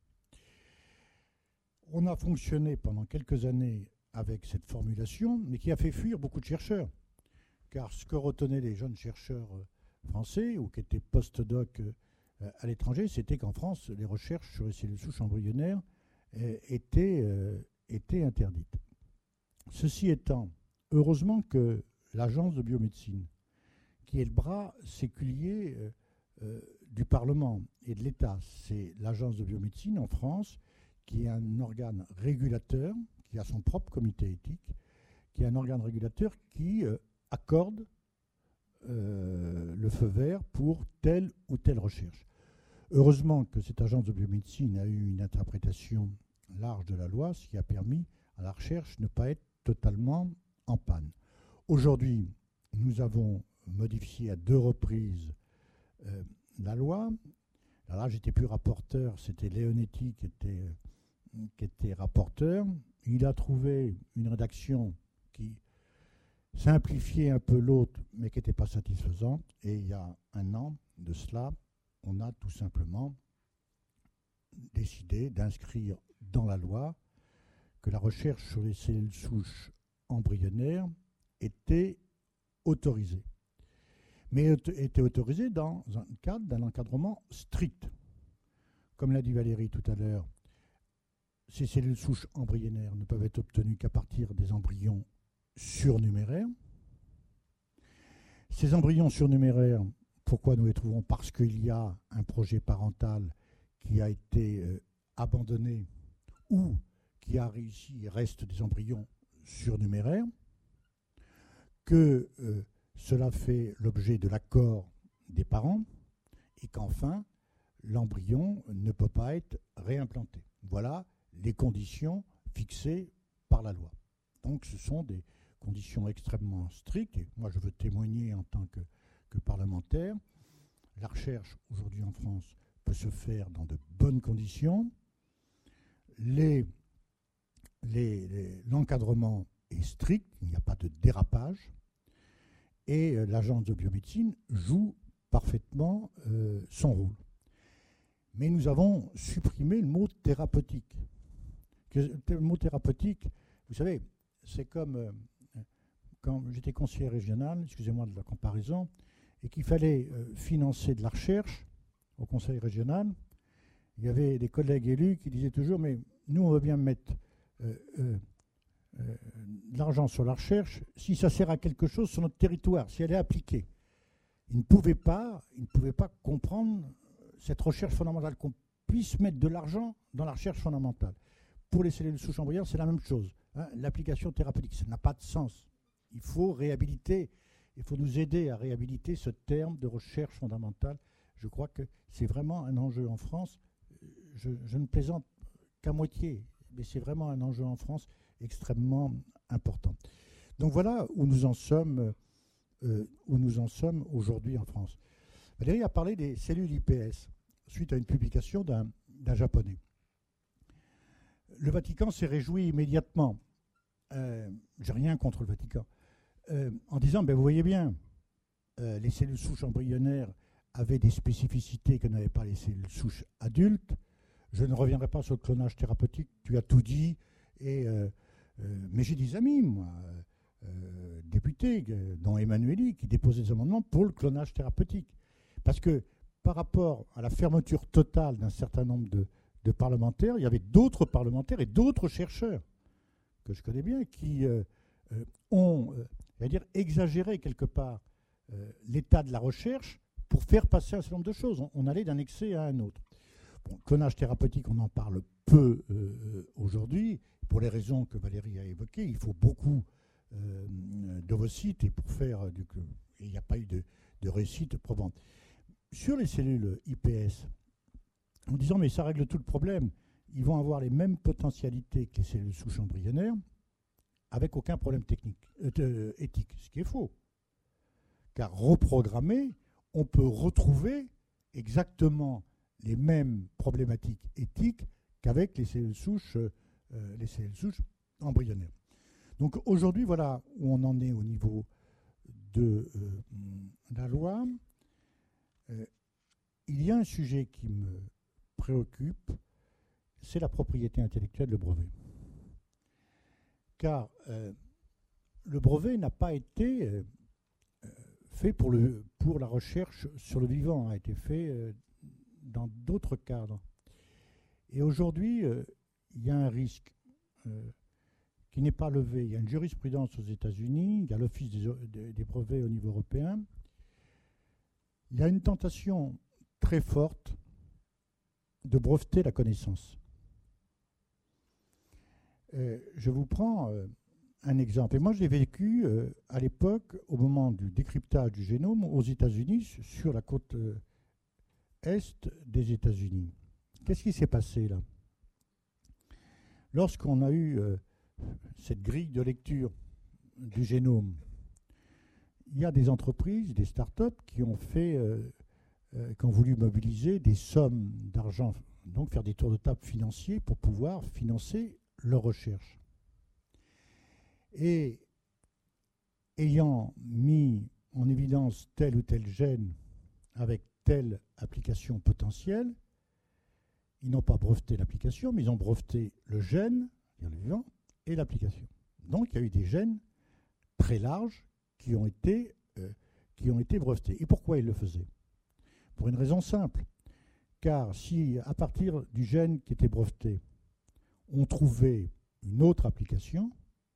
On a fonctionné pendant quelques années avec cette formulation, mais qui a fait fuir beaucoup de chercheurs. Car ce que retenaient les jeunes chercheurs français, ou qui étaient post-doc euh, à l'étranger, c'était qu'en France, les recherches sur les cellules souches embryonnaires euh, étaient, euh, étaient interdites. Ceci étant, heureusement que l'Agence de biomédecine, qui est le bras séculier euh, euh, du Parlement et de l'État, c'est l'Agence de biomédecine en France, qui est un organe régulateur, qui a son propre comité éthique, qui est un organe régulateur qui euh, accorde euh, le feu vert pour telle ou telle recherche. Heureusement que cette agence de biomédecine a eu une interprétation large de la loi, ce qui a permis à la recherche de ne pas être totalement en panne. Aujourd'hui, nous avons modifié à deux reprises euh, la loi. Alors là, j'étais plus rapporteur, c'était Leonetti qui était, euh, qui était rapporteur. Il a trouvé une rédaction qui simplifiait un peu l'autre, mais qui n'était pas satisfaisante. Et il y a un an de cela, on a tout simplement décidé d'inscrire dans la loi que la recherche sur les cellules souches embryonnaires était autorisée. Mais était autorisée dans un cadre d'un encadrement strict. Comme l'a dit Valérie tout à l'heure, ces cellules souches embryonnaires ne peuvent être obtenues qu'à partir des embryons surnuméraires. Ces embryons surnuméraires, pourquoi nous les trouvons? Parce qu'il y a un projet parental qui a été euh, abandonné ou qui a réussi, il reste des embryons surnuméraires, que euh, cela fait l'objet de l'accord des parents et qu'enfin, l'embryon ne peut pas être réimplanté. Voilà les conditions fixées par la loi. Donc ce sont des conditions extrêmement strictes, et moi je veux témoigner en tant que, que parlementaire. La recherche aujourd'hui en France peut se faire dans de bonnes conditions. Les, les, les, l'encadrement est strict, il n'y a pas de dérapage, et euh, l'agence de biomédecine joue parfaitement euh, son rôle. Mais nous avons supprimé le mot thérapeutique. Le mot thérapeutique, vous savez, c'est comme euh, quand j'étais conseiller régional, excusez-moi de la comparaison, et qu'il fallait euh, financer de la recherche au conseil régional. Il y avait des collègues élus qui disaient toujours, mais nous, on veut bien mettre euh, euh, euh, de l'argent sur la recherche si ça sert à quelque chose sur notre territoire, si elle est appliquée. Ils ne pouvaient pas, ils ne pouvaient pas comprendre cette recherche fondamentale, qu'on puisse mettre de l'argent dans la recherche fondamentale. Pour les cellules souches embryonnaires, c'est la même chose. Hein, l'application thérapeutique, ça n'a pas de sens. Il faut réhabiliter, il faut nous aider à réhabiliter ce terme de recherche fondamentale. Je crois que c'est vraiment un enjeu en France. Je, je ne plaisante qu'à moitié, mais c'est vraiment un enjeu en France extrêmement important. Donc voilà où nous en sommes, euh, où nous en sommes aujourd'hui en France. Valérie a parlé des cellules I P S suite à une publication d'un, d'un Japonais. Le Vatican s'est réjoui immédiatement. Euh, j'ai rien contre le Vatican. Euh, en disant, ben vous voyez bien, euh, les cellules souches embryonnaires avaient des spécificités que n'avaient pas les cellules souches adultes. Je ne reviendrai pas sur le clonage thérapeutique, tu as tout dit. Et, euh, euh, mais j'ai des amis, moi, euh, députés, euh, dont Emmanueli, qui déposaient des amendements pour le clonage thérapeutique. Parce que par rapport à la fermeture totale d'un certain nombre de, de parlementaires, il y avait d'autres parlementaires et d'autres chercheurs que je connais bien qui euh, euh, ont euh, je vais dire, exagéré quelque part euh, l'état de la recherche pour faire passer un certain nombre de choses. On, on allait d'un excès à un autre. Bon, le clonage thérapeutique, on en parle peu euh, aujourd'hui, pour les raisons que Valérie a évoquées. Il faut beaucoup euh, d'ovocytes et pour faire du, il n'y a pas eu de, de réussite probante. Sur les cellules I P S, en disant mais ça règle tout le problème, ils vont avoir les mêmes potentialités que les cellules souches embryonnaires avec aucun problème technique, euh, éthique, ce qui est faux. Car reprogrammé, on peut retrouver exactement les mêmes problématiques éthiques qu'avec les cellules souches, euh, les cellules souches embryonnaires. Donc aujourd'hui, voilà où on en est au niveau de euh, la loi. Euh, il y a un sujet qui me préoccupe, c'est la propriété intellectuelle, le brevet. Car euh, le brevet n'a pas été euh, fait pour, le, pour la recherche sur le vivant, a été fait euh, dans d'autres cadres. Et aujourd'hui, euh, il y a un risque euh, qui n'est pas levé. Il y a une jurisprudence aux États-Unis, il y a l'Office des, des, des brevets au niveau européen. Il y a une tentation très forte de breveter la connaissance. Euh, je vous prends euh, un exemple. Et moi, j'ai vécu euh, à l'époque, au moment du décryptage du génome aux États-Unis, sur la côte euh, est des États-Unis. Qu'est-ce qui s'est passé là? Lorsqu'on a eu euh, cette grille de lecture du génome, il y a des entreprises, des startups qui ont fait, euh, euh, qui ont voulu mobiliser des sommes d'argent, donc faire des tours de table financiers pour pouvoir financer leur recherche. Et ayant mis en évidence tel ou tel gène avec telle application potentielle, ils n'ont pas breveté l'application, mais ils ont breveté le gène, le vivant, et l'application. Donc il y a eu des gènes très larges qui ont été, euh, qui ont été brevetés. Et pourquoi ils le faisaient? Pour une raison simple. Car si à partir du gène qui était breveté, on trouvait une autre application,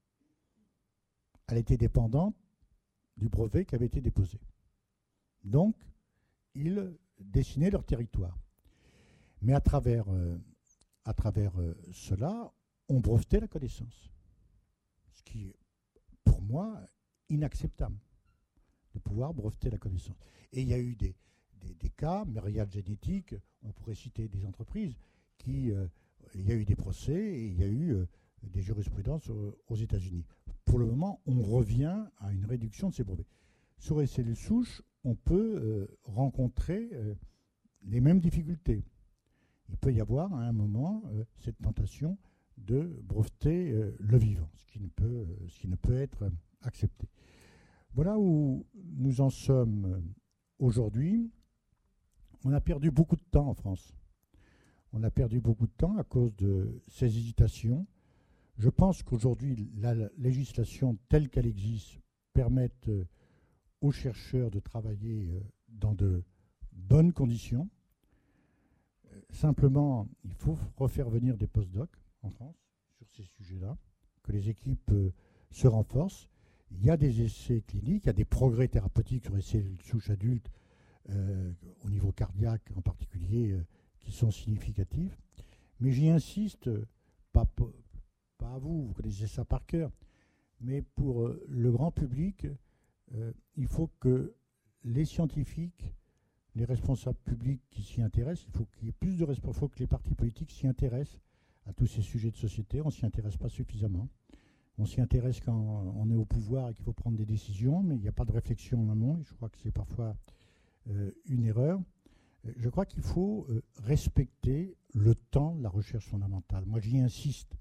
elle était dépendante du brevet qui avait été déposé. Donc, ils dessinaient leur territoire. Mais à travers, euh, à travers euh, cela, on brevetait la connaissance. Ce qui est, pour moi, inacceptable, de pouvoir breveter la connaissance. Et il y a eu des, des, des cas, Myriad Génétique, on pourrait citer des entreprises, qui, euh, il y a eu des procès et il y a eu euh, des jurisprudences aux, aux États-Unis. Pour le moment, on revient à une réduction de ces brevets. Sur les cellules souches, on peut euh, rencontrer euh, les mêmes difficultés. Il peut y avoir à un moment euh, cette tentation de breveter euh, le vivant, ce qui ne peut, euh, ce qui ne peut être euh, accepté. Voilà où nous en sommes euh, aujourd'hui. On a perdu beaucoup de temps en France. On a perdu beaucoup de temps à cause de ces hésitations. Je pense qu'aujourd'hui, la législation telle qu'elle existe permet euh, aux chercheurs de travailler euh, dans de bonnes conditions. Euh, simplement, il faut refaire venir des postdocs en France sur ces sujets-là, que les équipes euh, se renforcent. Il y a des essais cliniques, il y a des progrès thérapeutiques sur les cellules souches adultes, euh, au niveau cardiaque en particulier, euh, qui sont significatifs. Mais j'y insiste, euh, pas, pas à vous, vous connaissez ça par cœur, mais pour euh, le grand public, euh, il faut que les scientifiques, les responsables publics qui s'y intéressent, il faut qu'il y ait plus de responsables, il faut que les partis politiques s'y intéressent à tous ces sujets de société. On ne s'y intéresse pas suffisamment. On s'y intéresse quand on est au pouvoir et qu'il faut prendre des décisions, mais il n'y a pas de réflexion en amont. Je crois que c'est parfois euh, une erreur. Je crois qu'il faut euh, respecter le temps de la recherche fondamentale. Moi, j'y insiste.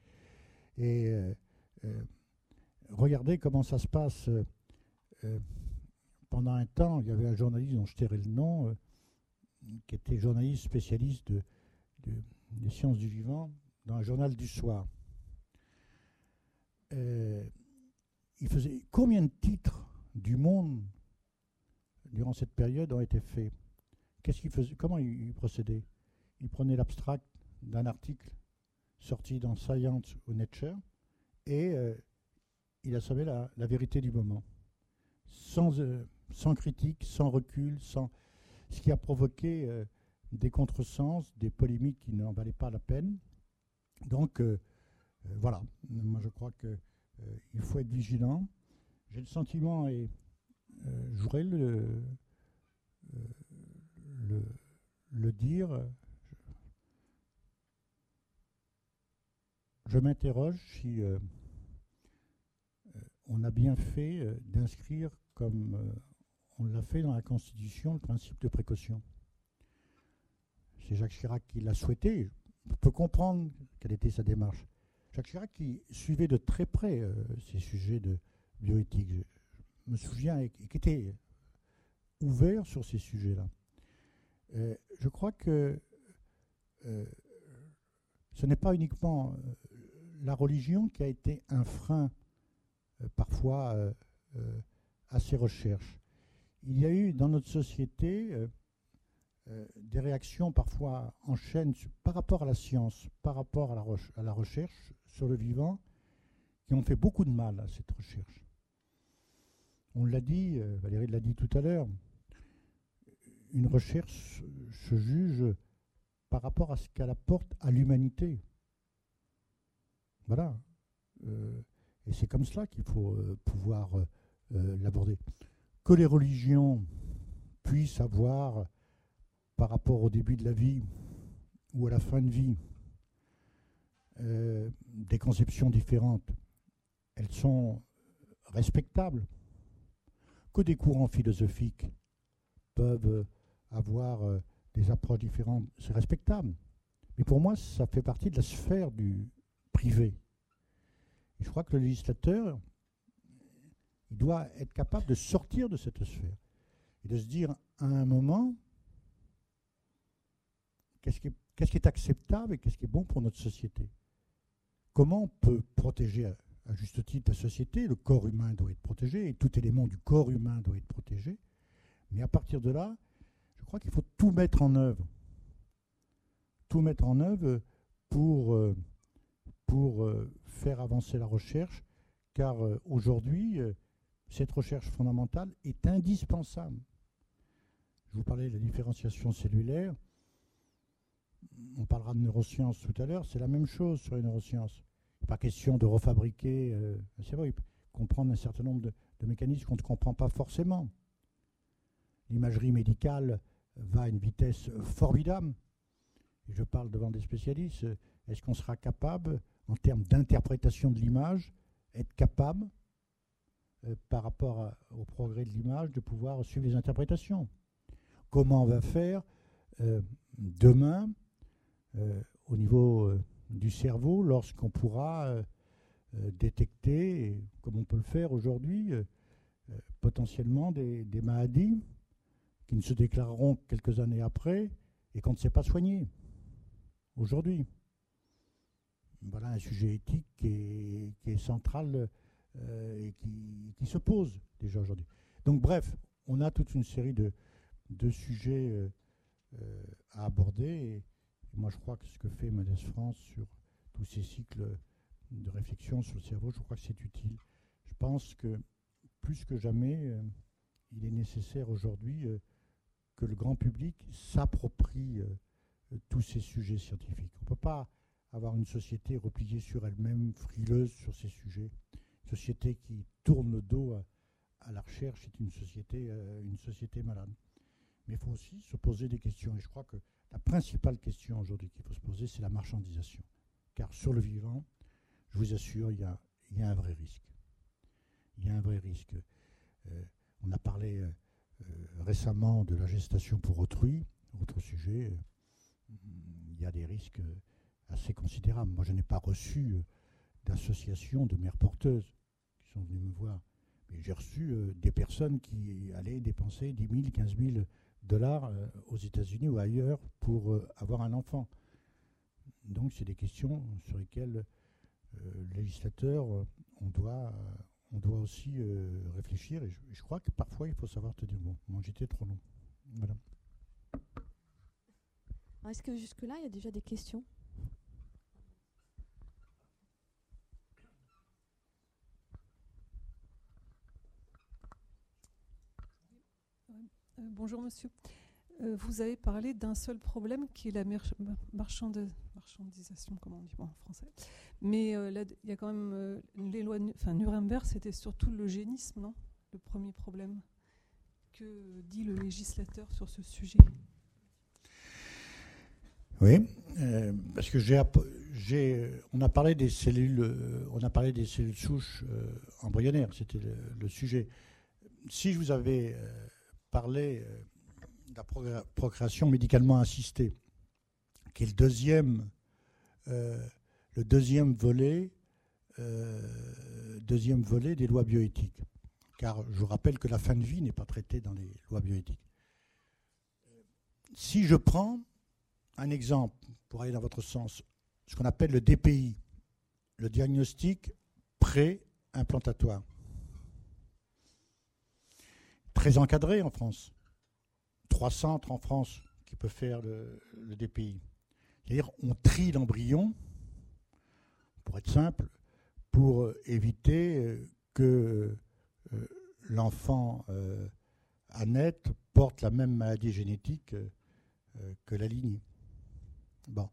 Et euh, euh, regardez comment ça se passe. Euh, pendant un temps, il y avait un journaliste dont je tairai le nom, euh, qui était journaliste spécialiste de, de, des sciences du vivant dans un journal du soir. Euh, il faisait combien de titres du monde durant cette période ont été faits? Qu'est-ce qu'il faisait? Comment il, il procédait? Il prenait l'abstract d'un article sorti dans Science ou Nature et euh, il assommait la, la vérité du moment, sans, euh, sans critique, sans recul, sans ce qui a provoqué euh, des contresens, des polémiques qui n'en valaient pas la peine. Donc euh, euh, voilà, moi je crois qu'il euh, faut être vigilant. J'ai le sentiment, et euh, je voudrais le, euh, le, le dire, je, je m'interroge si euh, on a bien fait euh, d'inscrire, comme euh, on l'a fait dans la Constitution, le principe de précaution. C'est Jacques Chirac qui l'a souhaité. On peut comprendre quelle était sa démarche. Jacques Chirac qui suivait de très près euh, ces sujets de bioéthique. Je, je me souviens, et, et qui était ouvert sur ces sujets-là. Euh, je crois que euh, ce n'est pas uniquement euh, la religion qui a été un frein euh, parfois euh, euh, à ces recherches. Il y a eu dans notre société euh, euh, des réactions parfois en chaîne par rapport à la science, par rapport à la, re- à la recherche sur le vivant, qui ont fait beaucoup de mal à cette recherche. On l'a dit, euh, Valérie l'a dit tout à l'heure, une recherche se juge par rapport à ce qu'elle apporte à l'humanité. Voilà. Euh, et c'est comme cela qu'il faut euh, pouvoir euh, l'aborder. Que les religions puissent avoir, par rapport au début de la vie ou à la fin de vie, euh, des conceptions différentes, elles sont respectables. Que des courants philosophiques peuvent avoir euh, des approches différentes, c'est respectable. Mais pour moi, ça fait partie de la sphère du privé. Et je crois que le législateur, il doit être capable de sortir de cette sphère et de se dire à un moment qu'est-ce qui est, qu'est-ce qui est acceptable et qu'est-ce qui est bon pour notre société. Comment on peut protéger à, à juste titre la société? Le corps humain doit être protégé et tout élément du corps humain doit être protégé. Mais à partir de là, je crois qu'il faut tout mettre en œuvre. Tout mettre en œuvre pour, euh, pour euh, faire avancer la recherche, car euh, aujourd'hui, euh, cette recherche fondamentale est indispensable. Je vous parlais de la différenciation cellulaire. On parlera de neurosciences tout à l'heure. C'est la même chose sur les neurosciences. Il n'est pas question de refabriquer, euh, c'est vrai, comprendre un certain nombre de, de mécanismes qu'on ne comprend pas forcément. L'imagerie médicale va à une vitesse formidable. Et je parle devant des spécialistes. Est-ce qu'on sera capable, en termes d'interprétation de l'image, être capable, euh, par rapport à, au progrès de l'image, de pouvoir suivre les interprétations? Comment on va faire euh, demain, euh, au niveau euh, du cerveau, lorsqu'on pourra euh, euh, détecter, et comme on peut le faire aujourd'hui, euh, euh, potentiellement des, des maladies qui ne se déclareront que quelques années après et qu'on ne sait pas soigner aujourd'hui. Voilà un sujet éthique qui est, qui est central euh, et qui, qui se pose déjà aujourd'hui. Donc bref, on a toute une série de, de sujets euh, euh, à aborder. Et, et moi je crois que ce que fait Mendes France sur tous ces cycles de réflexion sur le cerveau, je crois que c'est utile. Je pense que plus que jamais, euh, il est nécessaire aujourd'hui euh, que le grand public s'approprie euh, tous ces sujets scientifiques. On ne peut pas avoir une société repliée sur elle-même, frileuse sur ces sujets. Une société qui tourne le dos à, à la recherche est une société, euh, une société malade. Mais il faut aussi se poser des questions. Et je crois que la principale question aujourd'hui qu'il faut se poser, c'est la marchandisation. Car sur le vivant, je vous assure, il y a, il y a un vrai risque. Il y a un vrai risque. Euh, on a parlé euh, euh, récemment de la gestation pour autrui, autre sujet. Euh, il y a des risques assez considérables. Moi, je n'ai pas reçu euh, d'associations de mères porteuses qui sont venues me voir. Mais j'ai reçu euh, des personnes qui allaient dépenser dix mille, quinze mille dollars euh, aux États-Unis ou ailleurs pour euh, avoir un enfant. Donc, c'est des questions sur lesquelles euh, le législateur, euh, on doit, euh, on doit aussi euh, réfléchir. Et je, je crois que parfois, il faut savoir te dire, bon, moi, j'étais trop long. Voilà. Est-ce que jusque-là, il y a déjà des questions ? Euh, bonjour monsieur. Euh, vous avez parlé d'un seul problème qui est la mer- marchande- marchandisation, comment on dit bon, en français. Mais euh, là, il y a quand même euh, les lois, enfin Nuremberg, c'était surtout l'eugénisme, non ? Le premier problème. Que dit le législateur sur ce sujet ? Oui, euh, parce que j'ai, j'ai, on a parlé des cellules, euh, on a parlé des cellules souches euh, embryonnaires, c'était le, le sujet. Si je vous avais euh, parlé euh, de la progr- procréation médicalement assistée, qui est le deuxième, euh, le deuxième volet, euh, deuxième volet des lois bioéthiques, car je vous rappelle que la fin de vie n'est pas traitée dans les lois bioéthiques. Si je prends un exemple, pour aller dans votre sens, ce qu'on appelle le D P I, le diagnostic pré-implantatoire. Très encadré en France. Trois centres en France qui peut faire le, le D P I. C'est-à-dire on trie l'embryon, pour être simple, pour euh, éviter euh, que euh, l'enfant euh, à naître porte la même maladie génétique euh, euh, que la lignée. Bon.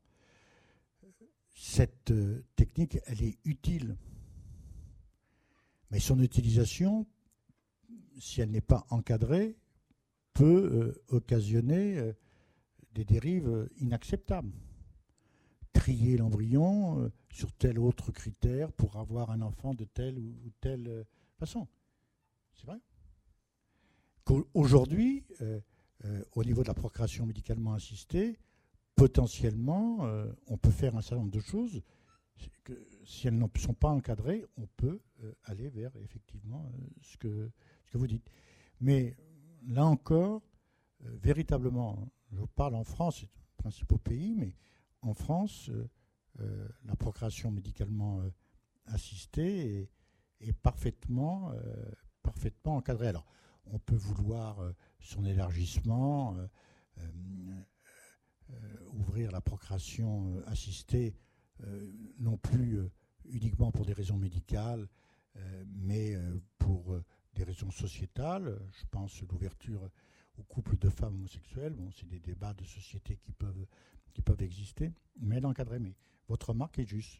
Cette euh, technique, elle est utile. Mais son utilisation, si elle n'est pas encadrée, peut euh, occasionner euh, des dérives euh, inacceptables. Trier l'embryon euh, sur tel autre critère pour avoir un enfant de telle ou, ou telle euh, façon. C'est vrai. Aujourd'hui, euh, euh, au niveau de la procréation médicalement assistée, potentiellement, euh, on peut faire un certain nombre de choses que, si elles ne sont pas encadrées, on peut euh, aller vers effectivement euh, ce, que, ce que vous dites. Mais là encore, euh, véritablement, je vous parle en France, c'est le principal pays, mais en France, euh, euh, la procréation médicalement euh, assistée est, est parfaitement, euh, parfaitement encadrée. Alors, on peut vouloir euh, son élargissement, euh, euh, euh, ouvrir la procréation euh, assistée, euh, non plus euh, uniquement pour des raisons médicales, euh, mais euh, pour euh, des raisons sociétales. Je pense à l'ouverture aux couples de femmes homosexuelles. Bon, c'est des débats de société qui peuvent, qui peuvent exister, mais l'encadrer. Mais votre remarque est juste.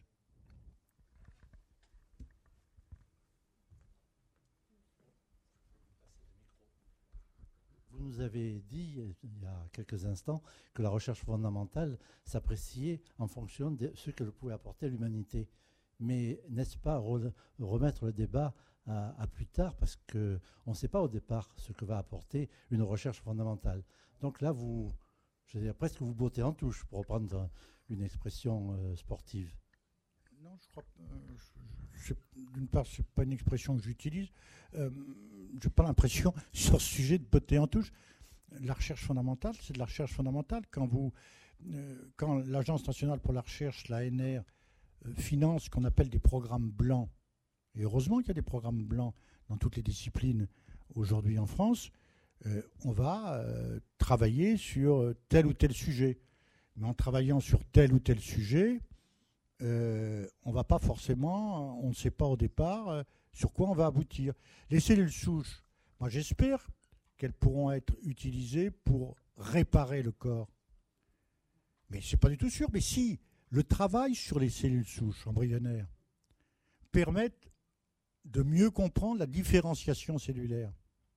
Vous nous avez dit, il y a quelques instants, que la recherche fondamentale s'appréciait en fonction de ce qu'elle pouvait apporter à l'humanité. Mais n'est-ce pas re- remettre le débat à, à plus tard, parce qu'on ne sait pas au départ ce que va apporter une recherche fondamentale. Donc là, vous, je veux dire, presque vous bottez en touche, pour reprendre une expression euh, sportive. Non, je crois euh, d'une part, ce n'est pas une expression que j'utilise. Euh, je n'ai pas l'impression, sur ce sujet, de botter en touche. La recherche fondamentale, c'est de la recherche fondamentale. Quand, vous, euh, quand l'Agence nationale pour la recherche, l'A N R, euh, finance ce qu'on appelle des programmes blancs, et heureusement qu'il y a des programmes blancs dans toutes les disciplines aujourd'hui en France, euh, on va euh, travailler sur tel ou tel sujet. Mais en travaillant sur tel ou tel sujet, Euh, on va pas forcément, on ne sait pas au départ euh, sur quoi on va aboutir. Les cellules souches, moi j'espère qu'elles pourront être utilisées pour réparer le corps. Mais c'est pas du tout sûr. Mais si le travail sur les cellules souches embryonnaires permet de mieux comprendre la différenciation cellulaire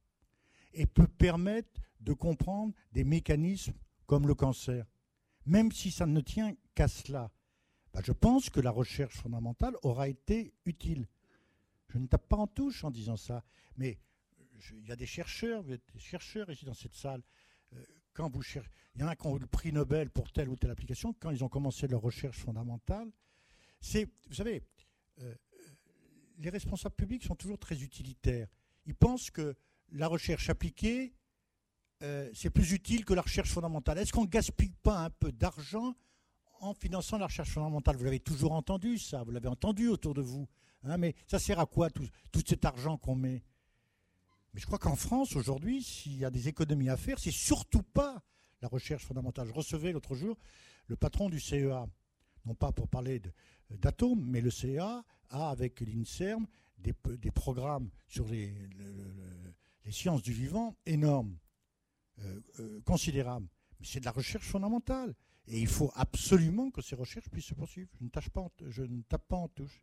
et peut permettre de comprendre des mécanismes comme le cancer, même si ça ne tient qu'à cela, ben, je pense que la recherche fondamentale aura été utile. Je ne tape pas en touche en disant ça, mais il y a des chercheurs, des chercheurs ici dans cette salle. Euh, quand vous cherchez, il y en a qui ont eu le prix Nobel pour telle ou telle application. Quand ils ont commencé leur recherche fondamentale, c'est, vous savez, euh, les responsables publics sont toujours très utilitaires. Ils pensent que la recherche appliquée, euh, c'est plus utile que la recherche fondamentale. Est-ce qu'on ne gaspille pas un peu d'argent en finançant la recherche fondamentale? Vous l'avez toujours entendu, ça. Vous l'avez entendu autour de vous. Hein, mais ça sert à quoi, tout, tout cet argent qu'on met? Mais je crois qu'en France, aujourd'hui, s'il y a des économies à faire, c'est surtout pas la recherche fondamentale. Je recevais l'autre jour le patron du C E A. Non pas pour parler de, d'atomes, mais le C E A a, avec l'INSERM, des, des programmes sur les, le, le, les sciences du vivant énormes, euh, euh, considérables. Mais c'est de la recherche fondamentale. Et il faut absolument que ces recherches puissent se poursuivre. Je ne, tâche pas en, je ne tape pas en touche.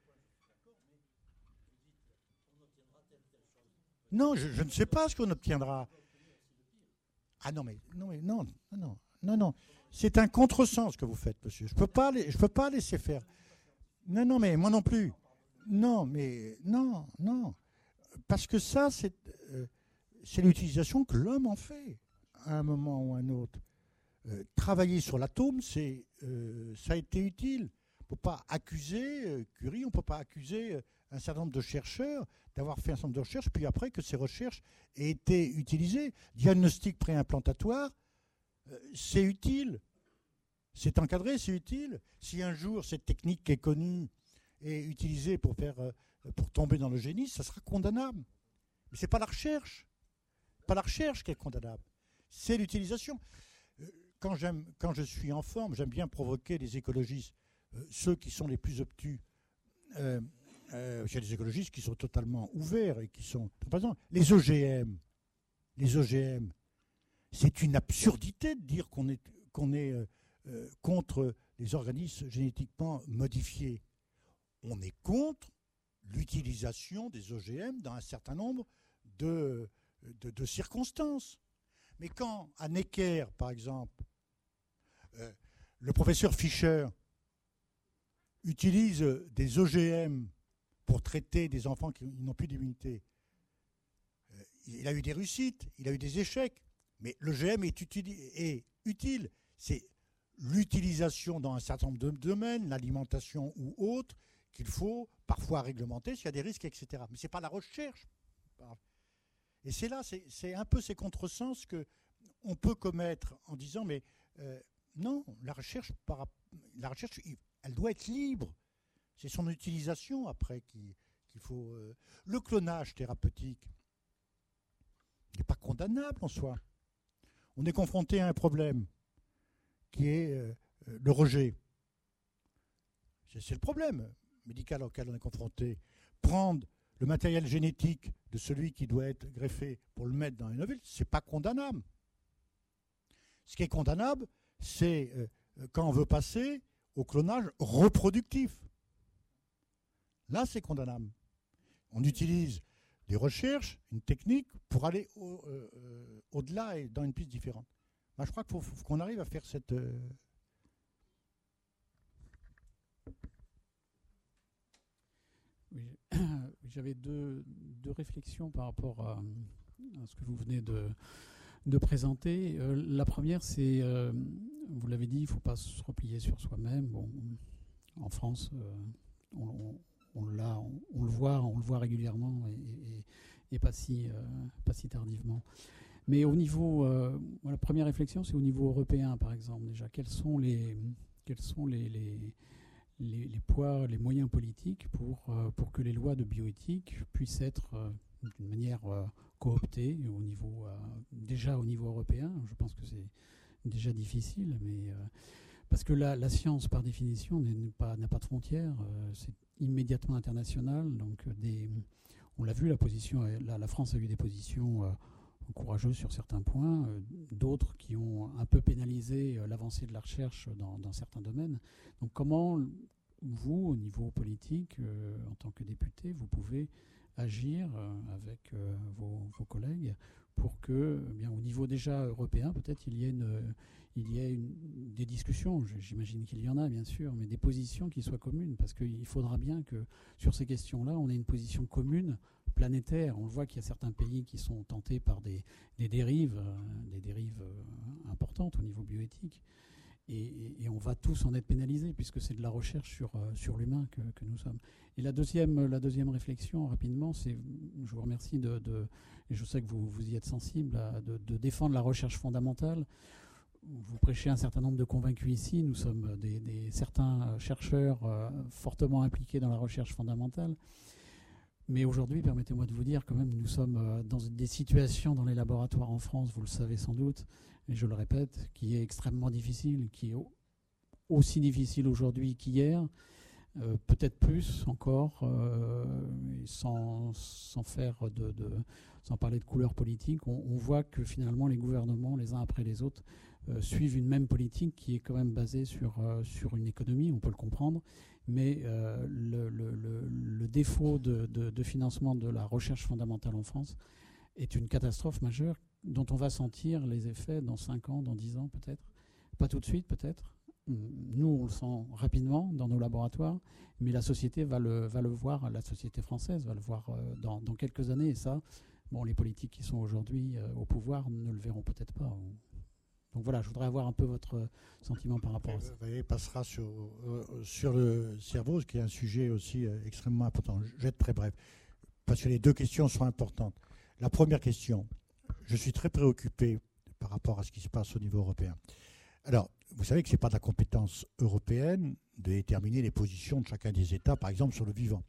Non, je, je ne sais pas ce qu'on obtiendra. Ah non, mais non, mais non, non, non, non. C'est un contresens que vous faites, monsieur. Je ne peux pas, je peux pas laisser faire. Non, non, mais moi non plus. Non, mais non, non. Parce que ça, c'est, euh, c'est l'utilisation que l'homme en fait à un moment ou à un autre. Euh, travailler sur l'atome, c'est, euh, ça a été utile. On ne peut pas accuser euh, Curie, on ne peut pas accuser euh, un certain nombre de chercheurs d'avoir fait un certain nombre de recherches, puis après que ces recherches aient été utilisées. Diagnostic préimplantatoire, euh, c'est utile. C'est encadré, c'est utile. Si un jour cette technique qui est connue est utilisée pour, faire, euh, pour tomber dans le génie, ça sera condamnable. Mais ce n'est pas la recherche. Pas la recherche qui est condamnable. C'est l'utilisation. quand, j'aime, quand je suis en forme, j'aime bien provoquer les écologistes, euh, ceux qui sont les plus obtus. Euh, euh, il y a des écologistes qui sont totalement ouverts et qui sont... Par exemple, les O G M, les O G M, c'est une absurdité de dire qu'on est, qu'on est euh, euh, contre les organismes génétiquement modifiés. On est contre l'utilisation des O G M dans un certain nombre de, de, de circonstances. Mais quand, à Necker, par exemple, euh, le professeur Fischer utilise des O G M pour traiter des enfants qui n'ont plus d'immunité, euh, il a eu des réussites, il a eu des échecs, mais l'O G M est, utile, est utile. C'est l'utilisation dans un certain nombre de domaines, l'alimentation ou autre, qu'il faut parfois réglementer s'il y a des risques, et cetera. Mais ce n'est pas la recherche. Et c'est là, c'est, c'est un peu ces contresens qu'on peut commettre en disant, mais euh, non, la recherche, par, la recherche, elle doit être libre. C'est son utilisation après qui, qu'il faut... Euh, le clonage thérapeutique n'est pas condamnable en soi. On est confronté à un problème qui est euh, le rejet. C'est, c'est le problème médical auquel on est confronté. Prendre le matériel génétique de celui qui doit être greffé pour le mettre dans une ovule, ce n'est pas condamnable. Ce qui est condamnable, c'est euh, quand on veut passer au clonage reproductif. Là, c'est condamnable. On utilise des recherches, une technique pour aller au, euh, euh, au-delà et dans une piste différente. Moi, je crois qu'il faut, faut qu'on arrive à faire cette... Euh, Oui, j'avais deux, deux réflexions par rapport à, à ce que vous venez de, de présenter. Euh, la première, c'est, euh, vous l'avez dit, il ne faut pas se replier sur soi-même. Bon, en France, euh, on, on, on, l'a, on, on le voit, on le voit régulièrement et, et, et pas, si, euh, pas si tardivement. Mais au niveau, euh, la première réflexion, c'est au niveau européen, par exemple. Déjà, quels sont les, quels sont les, les Les, les poids, les moyens politiques pour, euh, pour que les lois de bioéthique puissent être euh, d'une manière euh, cooptées au niveau, euh, déjà au niveau européen. Je pense que c'est déjà difficile, mais euh, parce que la, la science, par définition, n'est pas, n'a pas de frontières. Euh, c'est immédiatement international. Donc, euh, des, on l'a vu, la, position, la, la France a eu des positions euh, courageuses sur certains points, euh, d'autres qui ont un peu pénalisé euh, l'avancée de la recherche dans, dans certains domaines. Donc comment, vous, au niveau politique, euh, en tant que député, vous pouvez agir euh, avec euh, vos, vos collègues pour que, eh bien, au niveau déjà européen, peut-être il y ait, une, il y ait une, des discussions, j'imagine qu'il y en a bien sûr, mais des positions qui soient communes, parce qu'il faudra bien que sur ces questions-là, on ait une position commune planétaire. On voit qu'il y a certains pays qui sont tentés par des, des dérives, euh, des dérives euh, importantes au niveau bioéthique. Et, et, et on va tous en être pénalisés, puisque c'est de la recherche sur, euh, sur l'humain que, que nous sommes. Et la deuxième, la deuxième réflexion, rapidement, c'est, je vous remercie de, de et je sais que vous, vous y êtes sensible, à, de, de défendre la recherche fondamentale. Vous prêchez un certain nombre de convaincus ici. Nous sommes des, des, certains chercheurs euh, fortement impliqués dans la recherche fondamentale. Mais aujourd'hui, permettez-moi de vous dire quand même, nous sommes dans des situations dans les laboratoires en France, vous le savez sans doute, et je le répète, qui est extrêmement difficile, qui est aussi difficile aujourd'hui qu'hier, euh, peut-être plus encore, euh, sans, sans faire de, de, sans parler de couleur politique. On, on voit que finalement les gouvernements, les uns après les autres, euh, suivent une même politique qui est quand même basée sur, euh, sur une économie, on peut le comprendre. Mais euh, le, le, le, le défaut de, de, de financement de la recherche fondamentale en France est une catastrophe majeure dont on va sentir les effets dans cinq ans, dans dix ans peut-être. Pas tout de suite peut-être. Nous, on le sent rapidement dans nos laboratoires, mais la société va le, va le voir, la société française va le voir euh, dans, dans quelques années. Et ça, bon, les politiques qui sont aujourd'hui euh, au pouvoir ne le verront peut-être pas. Donc voilà, je voudrais avoir un peu votre sentiment par rapport à ça. Il passera sur, euh, sur le cerveau, ce qui est un sujet aussi euh, extrêmement important. Je vais être très bref, parce que les deux questions sont importantes. La première question, je suis très préoccupé par rapport à ce qui se passe au niveau européen. Alors, vous savez que ce n'est pas de la compétence européenne de déterminer les positions de chacun des États, par exemple sur le vivant.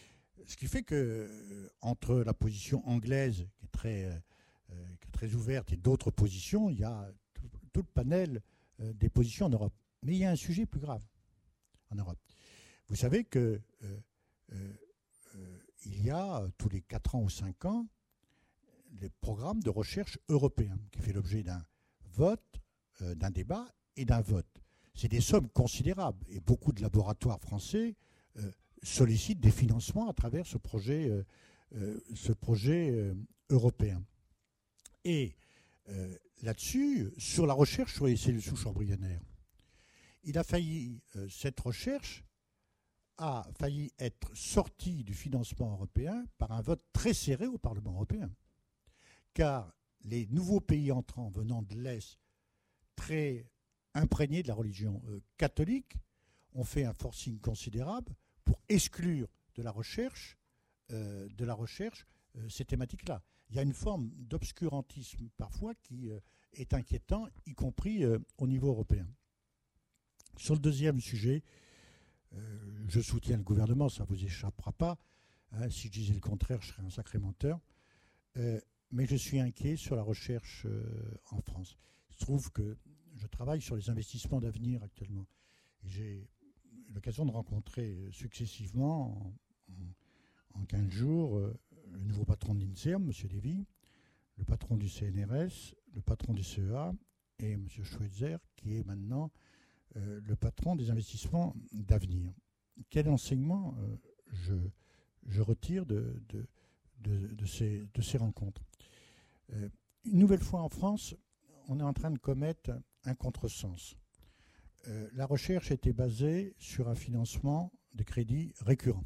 Ce qui fait que euh, entre la position anglaise, qui est très, euh, qui est très ouverte, et d'autres positions, il y a tout le panel euh, des positions en Europe. Mais il y a un sujet plus grave en Europe. Vous savez que euh, euh, euh, il y a euh, tous les quatre ans ou cinq ans les programmes de recherche européens qui fait l'objet d'un vote, euh, d'un débat et d'un vote. C'est des sommes considérables et beaucoup de laboratoires français euh, sollicitent des financements à travers ce projet, euh, euh, ce projet euh, européen. Et euh, là-dessus, sur la recherche sur les cellules souches embryonnaires, il a failli, euh, cette recherche a failli être sortie du financement européen par un vote très serré au Parlement européen. Car les nouveaux pays entrants venant de l'Est, très imprégnés de la religion euh, catholique, ont fait un forcing considérable pour exclure de la recherche, euh, de la recherche euh, ces thématiques-là. Il y a une forme d'obscurantisme parfois qui euh, est inquiétant, y compris euh, au niveau européen. Sur le deuxième sujet, euh, je soutiens le gouvernement, ça ne vous échappera pas. Hein, si je disais le contraire, je serais un sacré menteur. Euh, mais je suis inquiet sur la recherche euh, en France. Il se trouve que je travaille sur les investissements d'avenir actuellement. Et j'ai l'occasion de rencontrer successivement, en, en, en quinze jours, euh, le nouveau patron de l'INSERM, M. Lévy, le patron du C N R S, le patron du C E A et M. Schweitzer, qui est maintenant euh, le patron des investissements d'avenir. Quel enseignement euh, je, je retire de, de, de, de, ces, de ces rencontres? euh, Une nouvelle fois en France, on est en train de commettre un contresens. Euh, la recherche était basée sur un financement de crédits récurrents.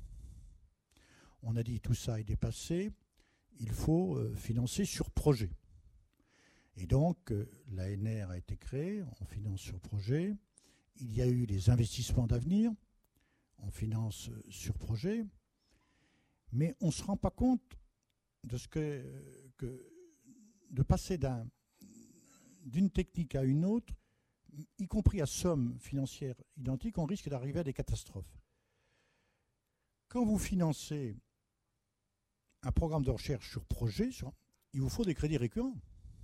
On a dit tout ça est dépassé, il faut euh, financer sur projet. Et donc, euh, l'A N R a été créée, on finance sur projet. Il y a eu les investissements d'avenir, on finance euh, sur projet. Mais on ne se rend pas compte de ce que, euh, que de passer d'un, d'une technique à une autre, y compris à somme financière identique, on risque d'arriver à des catastrophes. Quand vous financez un programme de recherche sur projet, sur, il vous faut des crédits récurrents.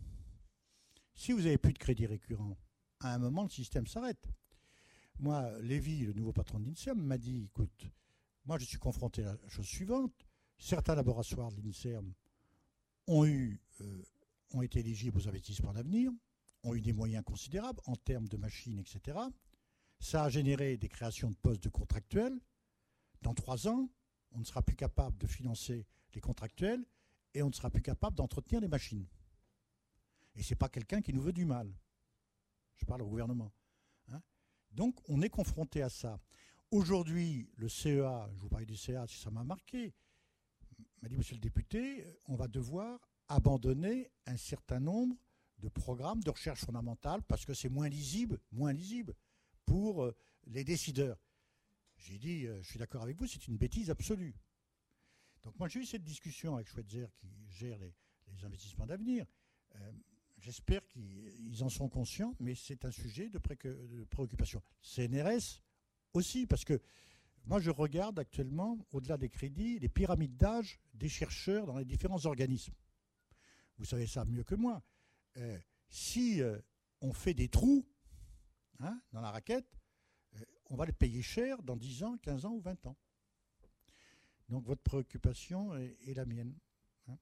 Si vous n'avez plus de crédits récurrents, à un moment, le système s'arrête. Moi, Lévy, le nouveau patron de l'INSERM, m'a dit, écoute, moi je suis confronté à la chose suivante, certains laboratoires de l'INSERM ont, eu, euh, ont été éligibles aux investissements d'avenir, ont eu des moyens considérables en termes de machines, et cetera. Ça a généré des créations de postes de contractuels. Dans trois ans, on ne sera plus capable de financer les contractuels et on ne sera plus capable d'entretenir les machines. Et ce n'est pas quelqu'un qui nous veut du mal. Je parle au gouvernement. Hein. Donc, on est confronté à ça. Aujourd'hui, le C E A, je vous parlais du C E A, ça m'a marqué, m'a dit, monsieur le député, on va devoir abandonner un certain nombre de programmes de recherche fondamentale parce que c'est moins lisible, moins lisible pour euh, les décideurs. J'ai dit, euh, je suis d'accord avec vous, c'est une bêtise absolue. Donc moi j'ai eu cette discussion avec Schweitzer qui gère les, les investissements d'avenir. Euh, j'espère qu'ils en sont conscients, mais c'est un sujet de, pré- de préoccupation. C N R S aussi, parce que moi je regarde actuellement, au-delà des crédits, les pyramides d'âge des chercheurs dans les différents organismes. Vous savez ça mieux que moi. Euh, si euh, on fait des trous hein, dans la raquette, euh, on va les payer cher dans dix ans, quinze ans ou vingt ans. Donc votre préoccupation est, est la mienne. Hein.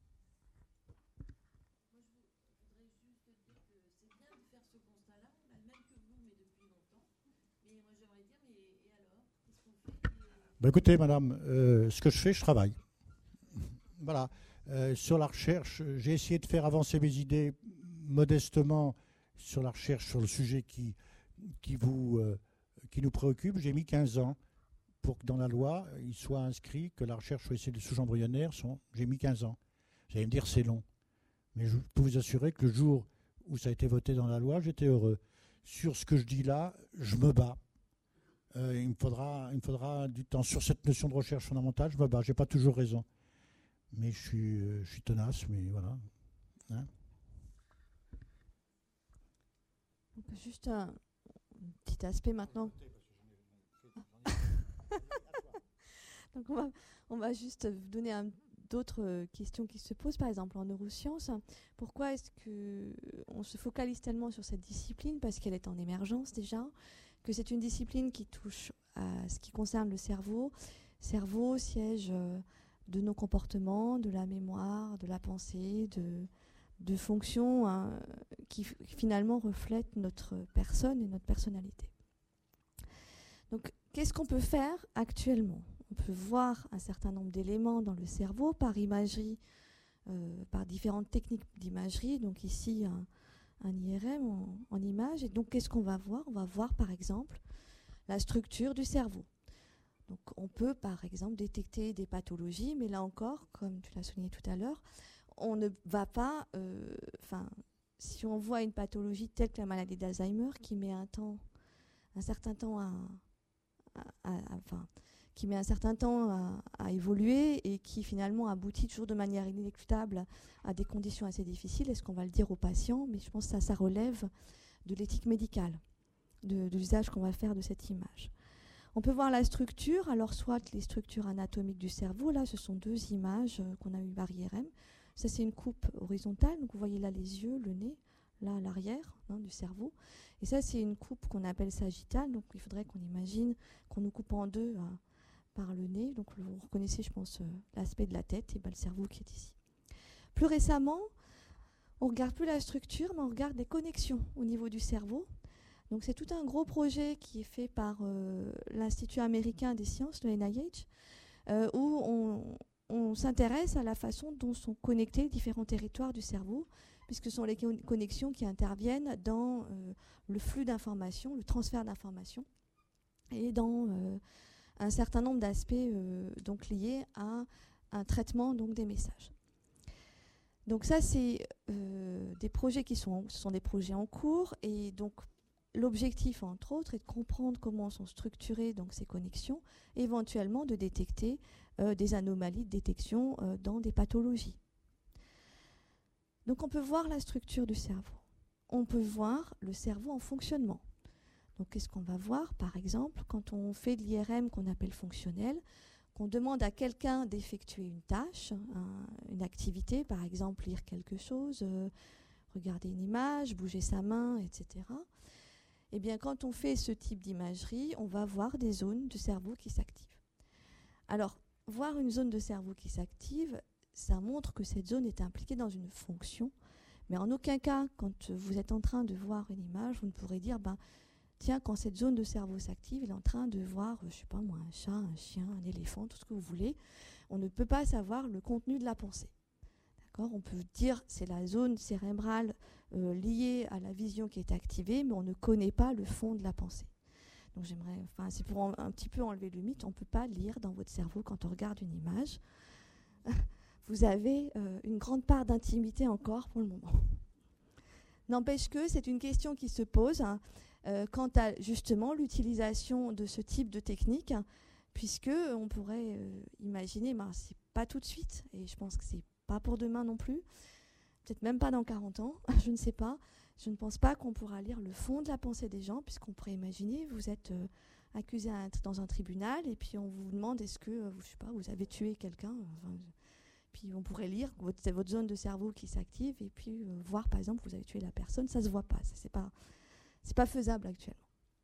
Moi, je voudrais juste dire que c'est bien de faire ce constat-là, on a le même que vous, mais depuis longtemps. Mais moi j'aimerais dire, mais et alors, qu'est-ce qu'on fait et... Ben écoutez, madame, euh, ce que je fais, je travaille. Voilà. Euh, sur la recherche, j'ai essayé de faire avancer mes idées modestement sur la recherche, sur le sujet qui, qui, vous, euh, qui nous préoccupe. J'ai mis quinze ans pour que dans la loi, il soit inscrit que la recherche sur les cellules souches embryonnaires, sont, j'ai mis quinze ans. Vous allez me dire c'est long. Mais je peux vous assurer que le jour où ça a été voté dans la loi, j'étais heureux. Sur ce que je dis là, je me bats. Euh, il, me faudra, il me faudra du temps. Sur cette notion de recherche fondamentale, je me bats. Je n'ai pas toujours raison. Mais je suis, euh, je suis tenace, mais voilà. Hein. Donc, juste un, un petit aspect maintenant. Donc on va, on va juste vous donner un d'autres euh, questions qui se posent, par exemple en neurosciences. Pourquoi est-ce qu'on se focalise tellement sur cette discipline? Parce qu'elle est en émergence déjà, que c'est une discipline qui touche à ce qui concerne le cerveau. Cerveau, siège euh, de nos comportements, de la mémoire, de la pensée, de, de fonctions hein, qui f- finalement reflètent notre personne et notre personnalité. Donc, qu'est-ce qu'on peut faire actuellement? On peut voir un certain nombre d'éléments dans le cerveau par imagerie, euh, par différentes techniques d'imagerie. Donc ici, un, un I R M en, en image. Et donc, qu'est-ce qu'on va voir? On va voir, par exemple, la structure du cerveau. Donc, on peut, par exemple, détecter des pathologies, mais là encore, comme tu l'as souligné tout à l'heure, on ne va pas... Enfin, euh, si on voit une pathologie telle que la maladie d'Alzheimer, qui met un temps, un certain temps à... à, à, à enfin, qui met un certain temps à, à évoluer et qui finalement aboutit toujours de manière inéluctable à des conditions assez difficiles. Est-ce qu'on va le dire aux patients? Mais je pense que ça, ça relève de l'éthique médicale, de, de l'usage qu'on va faire de cette image. On peut voir la structure, alors soit les structures anatomiques du cerveau, là ce sont deux images euh, qu'on a eues par I R M. Ça c'est une coupe horizontale, donc vous voyez là les yeux, le nez, là à l'arrière hein, du cerveau. Et ça c'est une coupe qu'on appelle sagittale, donc il faudrait qu'on imagine qu'on nous coupe en deux euh, par le nez. Donc vous reconnaissez, je pense, euh, l'aspect de la tête et ben, le cerveau qui est ici. Plus récemment, on ne regarde plus la structure, mais on regarde les connexions au niveau du cerveau. Donc c'est tout un gros projet qui est fait par euh, l'Institut américain des sciences, le N I H, euh, où on, on s'intéresse à la façon dont sont connectés les différents territoires du cerveau, puisque ce sont les connexions qui interviennent dans euh, le flux d'informations, le transfert d'informations, et dans euh, un certain nombre d'aspects euh, donc liés à un traitement donc, des messages. Donc ça, c'est euh, des projets qui sont, ce sont des projets en cours, et donc l'objectif, entre autres, est de comprendre comment sont structurées donc, ces connexions, et éventuellement de détecter euh, des anomalies de détection euh, dans des pathologies. Donc on peut voir la structure du cerveau. On peut voir le cerveau en fonctionnement. Donc qu'est-ce qu'on va voir? Par exemple, quand on fait de l'I R M qu'on appelle fonctionnel, qu'on demande à quelqu'un d'effectuer une tâche, un, une activité, par exemple lire quelque chose, euh, regarder une image, bouger sa main, et cetera. Eh bien, quand on fait ce type d'imagerie, on va voir des zones du cerveau qui s'activent. Alors, voir une zone de cerveau qui s'active, ça montre que cette zone est impliquée dans une fonction, mais en aucun cas, quand vous êtes en train de voir une image, vous ne pourrez dire, ben, tiens, quand cette zone de cerveau s'active, il est en train de voir, je ne sais pas moi, un chat, un chien, un éléphant, tout ce que vous voulez. On ne peut pas savoir le contenu de la pensée. D'accord ? On peut dire c'est la zone cérébrale euh, liée à la vision qui est activée, mais on ne connaît pas le fond de la pensée. Donc j'aimerais, enfin, c'est pour en, un petit peu enlever le mythe, on ne peut pas lire dans votre cerveau quand on regarde une image. Vous avez euh, une grande part d'intimité encore pour le moment. N'empêche que c'est une question qui se pose hein, euh, quant à justement l'utilisation de ce type de technique, hein, puisque on pourrait euh, imaginer, ben, c'est pas tout de suite, et je pense que c'est pas pour demain non plus, peut-être même pas dans quarante ans, je ne sais pas. Je ne pense pas qu'on pourra lire le fond de la pensée des gens, puisqu'on pourrait imaginer, vous êtes euh, accusé à, dans un tribunal, et puis on vous demande est-ce que, euh, je sais pas, vous avez tué quelqu'un, enfin, puis on pourrait lire votre, c'est votre zone de cerveau qui s'active, et puis euh, voir par exemple vous avez tué la personne, ça se voit pas, ça, c'est pas, c'est pas faisable actuellement.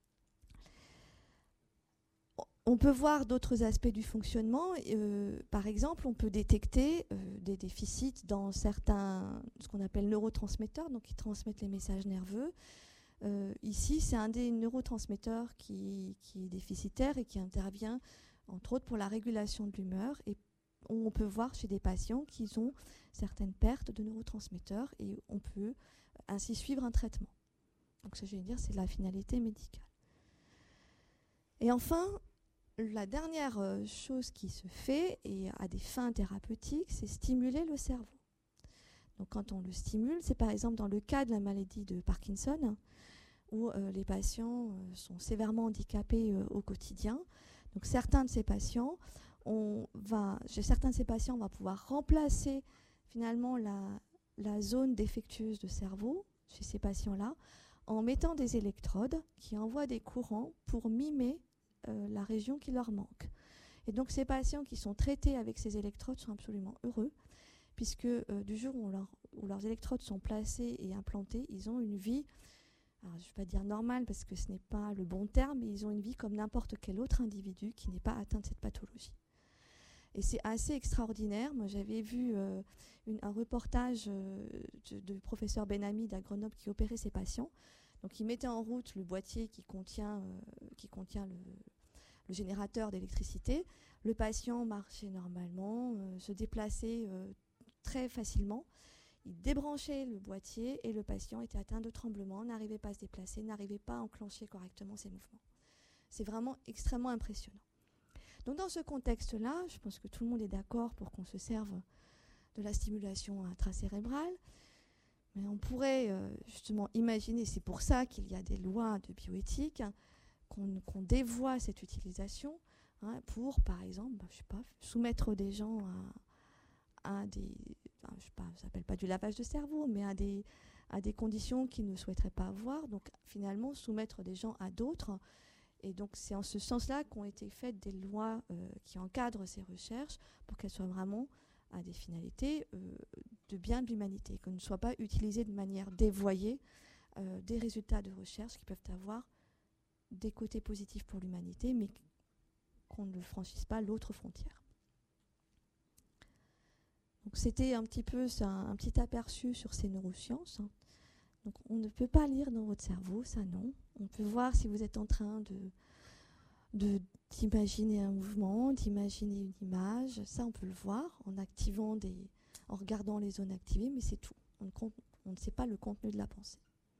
On peut voir d'autres aspects du fonctionnement. Euh, par exemple, on peut détecter euh, des déficits dans certains, ce qu'on appelle neurotransmetteurs, donc qui transmettent les messages nerveux. Euh, ici, c'est un des neurotransmetteurs qui, qui est déficitaire et qui intervient, entre autres, pour la régulation de l'humeur. Et on peut voir chez des patients qu'ils ont certaines pertes de neurotransmetteurs et on peut ainsi suivre un traitement. Donc, ça, je vais dire, c'est la finalité médicale. Et enfin, la dernière euh, chose qui se fait, et à des fins thérapeutiques, c'est stimuler le cerveau. Donc quand on le stimule, c'est par exemple dans le cas de la maladie de Parkinson, où euh, les patients euh, sont sévèrement handicapés euh, au quotidien. Donc certains de ces patients, on va, chez certains de ces patients, on va pouvoir remplacer finalement la, la zone défectueuse de cerveau, chez ces patients-là, en mettant des électrodes qui envoient des courants pour mimer Euh, la région qui leur manque. Et donc ces patients qui sont traités avec ces électrodes sont absolument heureux, puisque euh, du jour où, leur, où leurs électrodes sont placées et implantées, ils ont une vie, alors je ne vais pas dire normale parce que ce n'est pas le bon terme, mais ils ont une vie comme n'importe quel autre individu qui n'est pas atteint de cette pathologie. Et c'est assez extraordinaire. Moi, j'avais vu euh, une, un reportage euh, de, de professeur Benhamid à Grenoble qui opérait ses patients. Donc, il mettait en route le boîtier qui contient, euh, qui contient le, le générateur d'électricité. Le patient marchait normalement, euh, se déplaçait euh, très facilement. Il débranchait le boîtier et le patient était atteint de tremblements, n'arrivait pas à se déplacer, n'arrivait pas à enclencher correctement ses mouvements. C'est vraiment extrêmement impressionnant. Donc dans ce contexte-là, je pense que tout le monde est d'accord pour qu'on se serve de la stimulation intracérébrale. Mais on pourrait euh, justement imaginer, c'est pour ça qu'il y a des lois de bioéthique, hein, qu'on, qu'on dévoie cette utilisation hein, pour, par exemple, bah, je sais pas, soumettre des gens à, à des, enfin, je sais pas, ça s'appelle pas du lavage de cerveau, mais à des, à des conditions qu'ils ne souhaiteraient pas avoir. Donc finalement, soumettre des gens à d'autres. Et donc c'est en ce sens-là qu'ont été faites des lois euh, qui encadrent ces recherches pour qu'elles soient vraiment à des finalités euh, de bien de l'humanité, que ne soient pas utilisées de manière dévoyée euh, des résultats de recherche qui peuvent avoir des côtés positifs pour l'humanité, mais qu'on ne franchisse pas l'autre frontière. Donc c'était un petit peu ça, un petit aperçu sur ces neurosciences. Hein. Donc on ne peut pas lire dans votre cerveau, ça non. On peut voir si vous êtes en train de, de, d'imaginer un mouvement, d'imaginer une image. Ça, on peut le voir en activant des, en regardant les zones activées, mais c'est tout. On ne, compte, on ne sait pas le contenu de la pensée.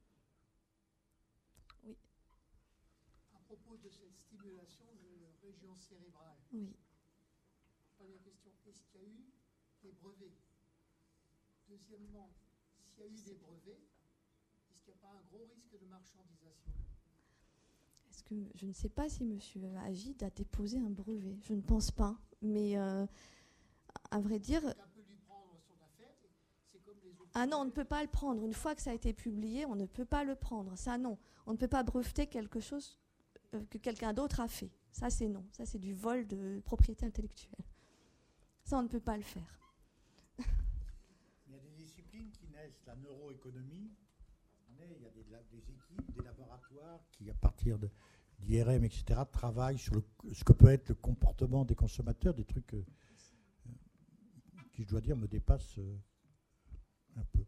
Oui. À propos de cette stimulation de région cérébrale. Oui. Première question, est-ce qu'il y a eu des brevets? Deuxièmement, s'il y a eu des brevets, est-ce qu'il n'y a pas un gros risque de marchandisation? Est-ce que, je ne sais pas si M. Agide a déposé un brevet. Je ne pense pas. Mais euh, à vrai dire... Peut lui prendre son affaire, c'est comme les autres. Ah non, on ne peut pas le prendre. Une fois que ça a été publié, on ne peut pas le prendre. Ça, non. On ne peut pas breveter quelque chose euh, que quelqu'un d'autre a fait. Ça, c'est non. Ça, c'est du vol de propriété intellectuelle. Ça, on ne peut pas le faire. Il y a des disciplines qui naissent, la neuroéconomie. Il y a des, des équipes, des laboratoires qui, à partir de, d'I R M, et cetera, travaillent sur le, ce que peut être le comportement des consommateurs, des trucs euh, qui, je dois dire, me dépassent euh, un peu.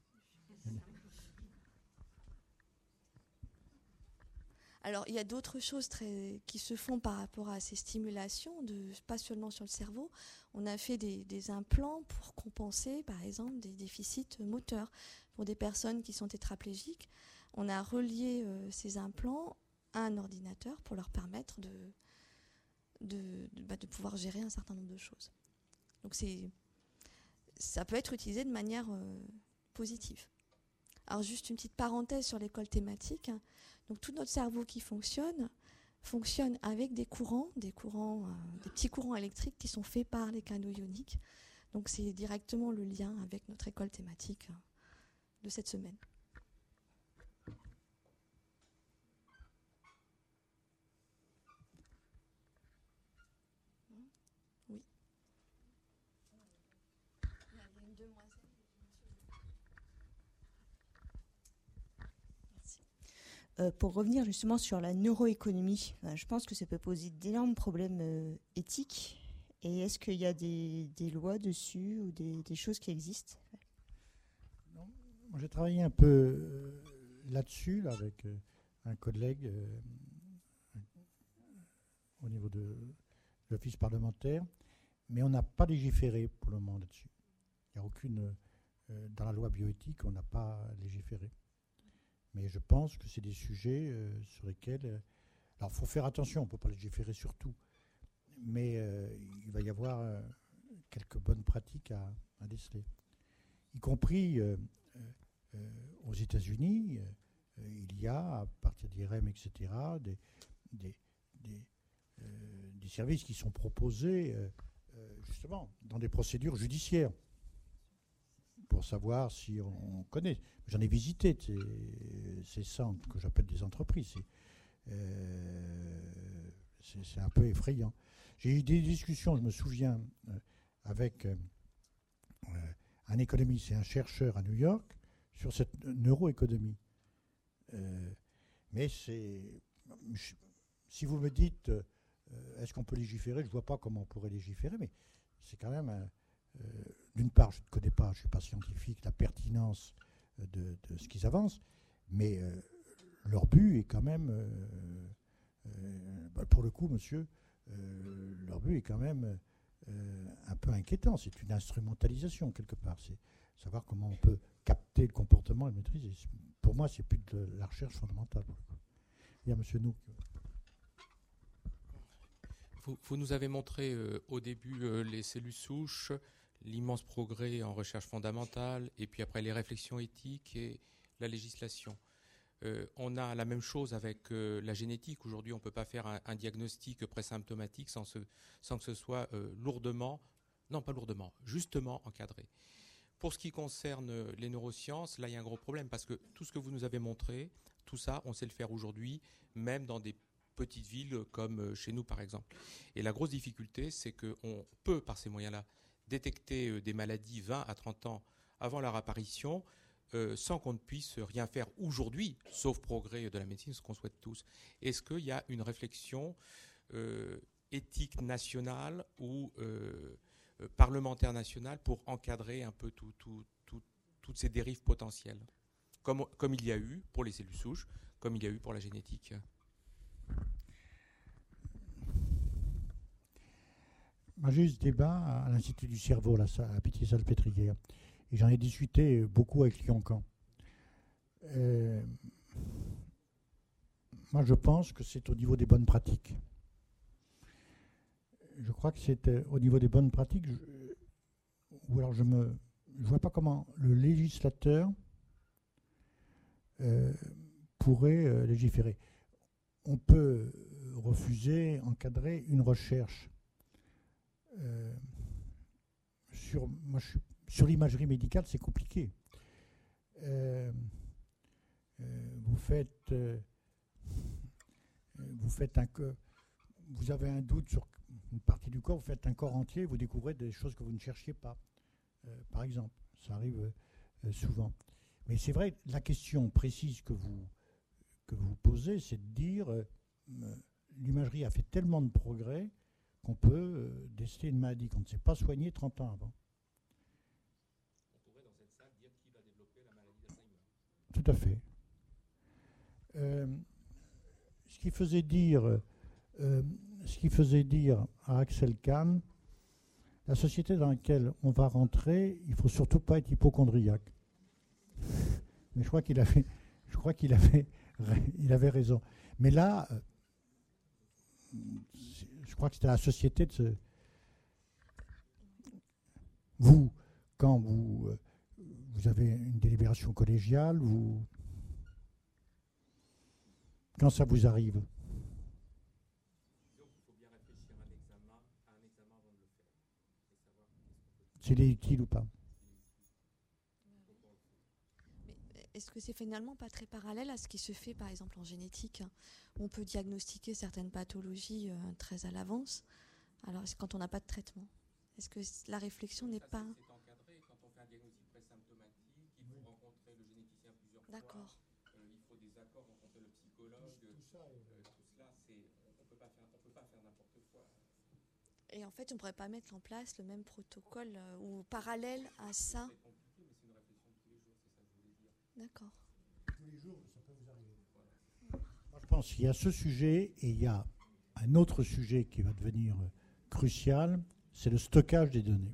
Alors, il y a d'autres choses très, qui se font par rapport à ces stimulations, de, pas seulement sur le cerveau. On a fait des, des implants pour compenser, par exemple, des déficits moteurs. Pour des personnes qui sont tétraplégiques, on a relié euh, ces implants à un ordinateur pour leur permettre de, de, de, bah, de pouvoir gérer un certain nombre de choses. Donc, c'est, ça peut être utilisé de manière euh, positive. Alors, juste une petite parenthèse sur l'école thématique. Donc, tout notre cerveau qui fonctionne, fonctionne avec des courants, des courants, euh, des petits courants électriques qui sont faits par les canaux ioniques. Donc, c'est directement le lien avec notre école thématique de cette semaine. Oui. Il y a une demoiselle. Merci. Euh, pour revenir justement sur la neuroéconomie, euh, je pense que ça peut poser d'énormes problèmes euh, éthiques. Et est-ce qu'il y a des, des lois dessus ou des, des choses qui existent? Moi, j'ai travaillé un peu euh, là-dessus, là, avec euh, un collègue euh, au niveau de l'office parlementaire, mais on n'a pas légiféré pour le moment là-dessus. Il n'y a aucune... Euh, dans la loi bioéthique, on n'a pas légiféré. Mais je pense que c'est des sujets euh, sur lesquels... Euh, alors, il faut faire attention, on ne peut pas légiférer sur tout, mais euh, il va y avoir euh, quelques bonnes pratiques à, à déceler. Y compris... Euh, Euh, aux États-Unis, euh, il y a, à partir d'I R M, et cetera, des, des, des, euh, des services qui sont proposés euh, euh, justement dans des procédures judiciaires pour savoir si on, on connaît. J'en ai visité ces, ces centres que j'appelle des entreprises. C'est, euh, c'est, c'est un peu effrayant. J'ai eu des discussions, je me souviens, euh, avec euh, euh, un économiste et un chercheur à New York sur cette neuroéconomie. Euh, mais c'est... Je, si vous me dites, euh, est-ce qu'on peut légiférer, je ne vois pas comment on pourrait légiférer, mais c'est quand même... Un, euh, d'une part, je ne connais pas, je ne suis pas scientifique, la pertinence de, de ce qu'ils avancent, mais euh, leur but est quand même... Euh, euh, bah pour le coup, monsieur, euh, leur but est quand même euh, un peu inquiétant. C'est une instrumentalisation, quelque part. C'est savoir comment on peut capter le comportement et le maîtriser. Pour moi, c'est plus de la recherche fondamentale. Il y a monsieur Nouk. Vous, vous nous avez montré euh, au début euh, les cellules souches, l'immense progrès en recherche fondamentale, et puis après les réflexions éthiques et la législation. Euh, on a la même chose avec euh, la génétique. Aujourd'hui, on ne peut pas faire un, un diagnostic présymptomatique sans, ce, sans que ce soit euh, lourdement, non pas lourdement, justement encadré. Pour ce qui concerne euh, les neurosciences, là, il y a un gros problème parce que tout ce que vous nous avez montré, tout ça, on sait le faire aujourd'hui, même dans des petites villes comme euh, chez nous, par exemple. Et la grosse difficulté, c'est qu'on peut, par ces moyens-là, détecter euh, des maladies vingt à trente ans avant leur apparition, Euh, sans qu'on ne puisse rien faire aujourd'hui, sauf progrès de la médecine, ce qu'on souhaite tous. Est-ce qu'il y a une réflexion euh, éthique nationale ou euh, euh, parlementaire nationale pour encadrer un peu tout, tout, tout, toutes ces dérives potentielles, comme, comme il y a eu pour les cellules souches, comme il y a eu pour la génétique? Moi, j'ai eu ce débat à l'Institut du cerveau, là, à Pitié-Salpêtrière. Et j'en ai discuté beaucoup avec Lyon Camp. Euh, moi, je pense que c'est au niveau des bonnes pratiques. Je crois que c'est euh, au niveau des bonnes pratiques, je, ou alors je ne vois pas comment le législateur euh, pourrait euh, légiférer. On peut refuser, encadrer une recherche euh, sur... Moi, je suis Sur l'imagerie médicale, c'est compliqué. Euh, euh, vous faites, euh, vous faites un, vous avez un doute sur une partie du corps, vous faites un corps entier, vous découvrez des choses que vous ne cherchiez pas. Euh, par exemple, ça arrive euh, souvent. Mais c'est vrai, la question précise que vous que vous posez, c'est de dire euh, l'imagerie a fait tellement de progrès qu'on peut euh, déceler une maladie qu'on ne sait pas soigner trente ans avant. Tout à fait. Euh, ce qui faisait dire, euh, ce qui faisait dire à Axel Kahn, la société dans laquelle on va rentrer, il faut surtout pas être hypocondriaque. Mais je crois qu'il avait, je crois qu'il avait, il avait raison. Mais là, euh, je crois que c'était à la société de se. Vous, quand vous euh, Vous avez une délibération collégiale, vous... quand ça vous arrive. S'il est utile ou pas. Mais est-ce que c'est finalement pas très parallèle à ce qui se fait par exemple en génétique, hein, où on peut diagnostiquer certaines pathologies euh, très à l'avance, alors c'est quand on n'a pas de traitement? Est-ce que la réflexion n'est pas... D'accord. Euh, il faut des accords, rencontrer le psychologue, tout, ça, euh, tout cela, c'est, on ne peut pas faire, on peut pas faire n'importe quoi. Et en fait, on ne pourrait pas mettre en place le même protocole euh, ou parallèle à ça. C'est compliqué, mais c'est une réflexion de tous les jours, c'est ça que je voulais dire. D'accord. Tous les jours, ça peut vous arriver. Voilà. Moi, je pense qu'il y a ce sujet et il y a un autre sujet qui va devenir crucial, c'est le stockage des données.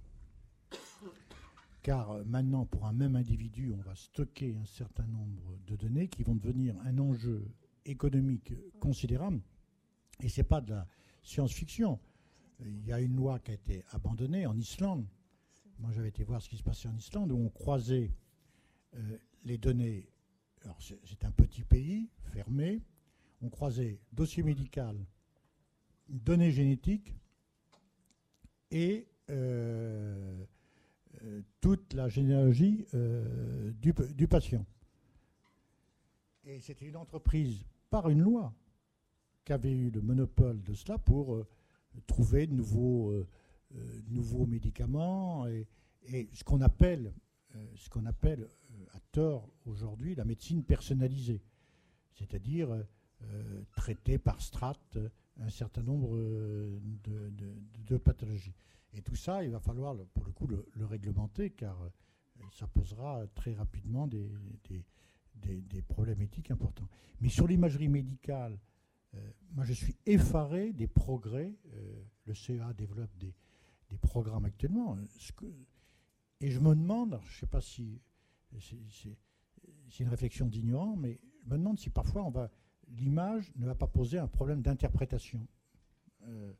Car maintenant, pour un même individu, on va stocker un certain nombre de données qui vont devenir un enjeu économique considérable. Et ce n'est pas de la science-fiction. Il y a une loi qui a été abandonnée en Islande. Moi, j'avais été voir ce qui se passait en Islande, où on croisait euh, les données. Alors, c'est, c'est un petit pays, fermé. On croisait dossier médical, données génétiques et... Euh, Euh, toute la généalogie euh, du, du patient. Et c'était une entreprise, par une loi, qui avait eu le monopole de cela pour euh, trouver de nouveaux, euh, euh, nouveaux médicaments et, et ce qu'on appelle, euh, ce qu'on appelle euh, à tort aujourd'hui la médecine personnalisée, c'est-à-dire euh, traiter par strate un certain nombre de, de, de pathologies. Et tout ça, il va falloir, pour le coup, le, le réglementer, car ça posera très rapidement des, des, des, des problèmes éthiques importants. Mais sur l'imagerie médicale, euh, moi je suis effaré des progrès. Euh, le C E A développe des, des programmes actuellement. Ce que, et je me demande, je ne sais pas si c'est, c'est, c'est une réflexion d'ignorant, mais je me demande si parfois on va, l'image ne va pas poser un problème d'interprétation. Euh,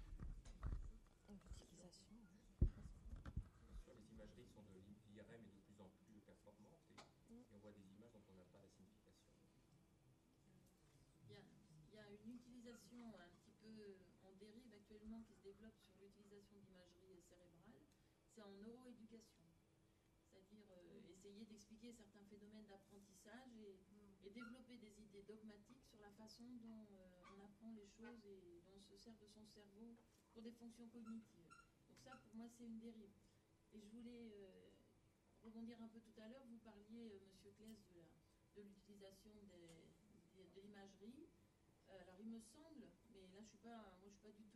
qui se développe sur l'utilisation d'imagerie cérébrale, c'est en neuroéducation. C'est-à-dire euh, essayer d'expliquer certains phénomènes d'apprentissage et, et développer des idées dogmatiques sur la façon dont euh, on apprend les choses et dont on se sert de son cerveau pour des fonctions cognitives. Donc ça, pour moi, c'est une dérive. Et je voulais euh, rebondir un peu tout à l'heure. Vous parliez, euh, Monsieur Claes, de, la, de l'utilisation des, des, de l'imagerie. Euh, alors, il me semble, mais là, je suis pas, moi, je suis pas du tout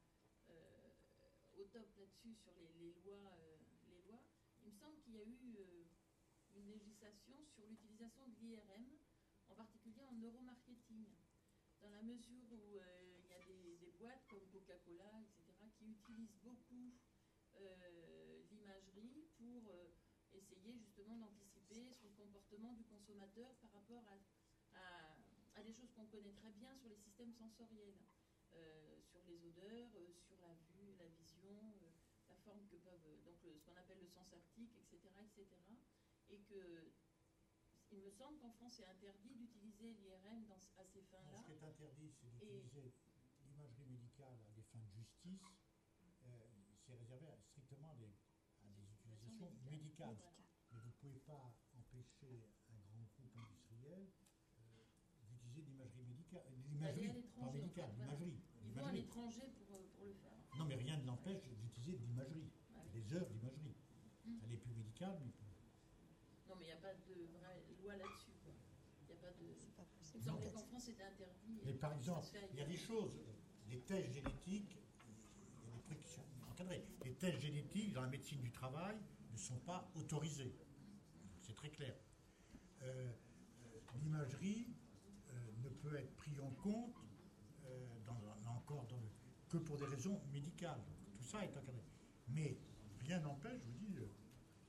au top là-dessus sur les, les, lois, euh, les lois. Il me semble qu'il y a eu euh, une législation sur l'utilisation de l'I R M, en particulier en neuromarketing, dans la mesure où euh, il y a des, des boîtes comme Coca-Cola, et cetera, qui utilisent beaucoup euh, l'imagerie pour euh, essayer justement d'anticiper sur le comportement du consommateur par rapport à, à, à des choses qu'on connaît très bien sur les systèmes sensoriels. Euh, sur les odeurs, euh, sur la vue, la vision, euh, la forme que peuvent, euh, donc le, ce qu'on appelle le sens haptique, et cetera, et cetera. Et que, il me semble qu'en France, c'est interdit d'utiliser l'I R M dans, à ces fins-là. Ce qui est interdit, c'est d'utiliser et l'imagerie médicale à des fins de justice. Euh, c'est réservé à, strictement à des, à des utilisations médicales. médicales. Médical. Mais vous ne pouvez pas empêcher un grand groupe industriel d'utiliser l'imagerie médicale, l'imagerie, pas médicale, l'imagerie. Ils vont à l'étranger pour, pour le faire. Non, mais rien ne l'empêche d'utiliser de l'imagerie, ouais. Des heures d'imagerie. Hum. Elle est plus médicale, mais plus... Non, mais il n'y a pas de vraie loi là-dessus, quoi. Il n'y a pas de... C'est pas possible. Il me semblait qu'en France, c'était interdit. Mais par exemple, il y a des choses, les tests génétiques, il y a des trucs qui sont encadrés. Les tests génétiques, dans la médecine du travail, ne sont pas autorisés. C'est très clair. Euh, l'imagerie ne peut être pris en compte euh, dans, là encore dans le, que pour des raisons médicales. Tout ça est encadré. Mais rien n'empêche, je vous dis, euh,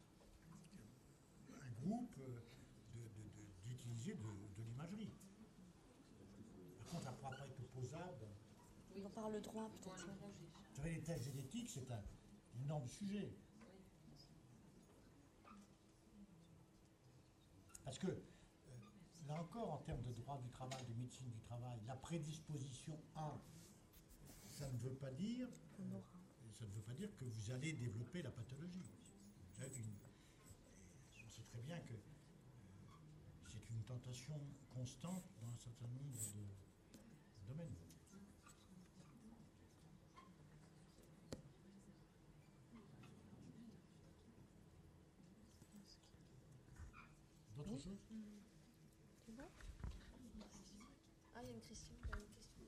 un groupe euh, de, de, de, d'utiliser de, de l'imagerie. Par contre, ça ne pourra pas être opposable. Oui, on parle le droit peut-être. Vous savez, les tests génétiques, c'est un énorme sujet. Parce que là encore, en termes de droit du travail, de médecine du travail, la prédisposition à, ça ne veut pas dire, euh, ça ne veut pas dire que vous allez développer la pathologie. Vous avez une, on sait très bien que euh, c'est une tentation constante dans un certain nombre de domaines. D'autres choses ? Ah, il y a une question. Il y a une question.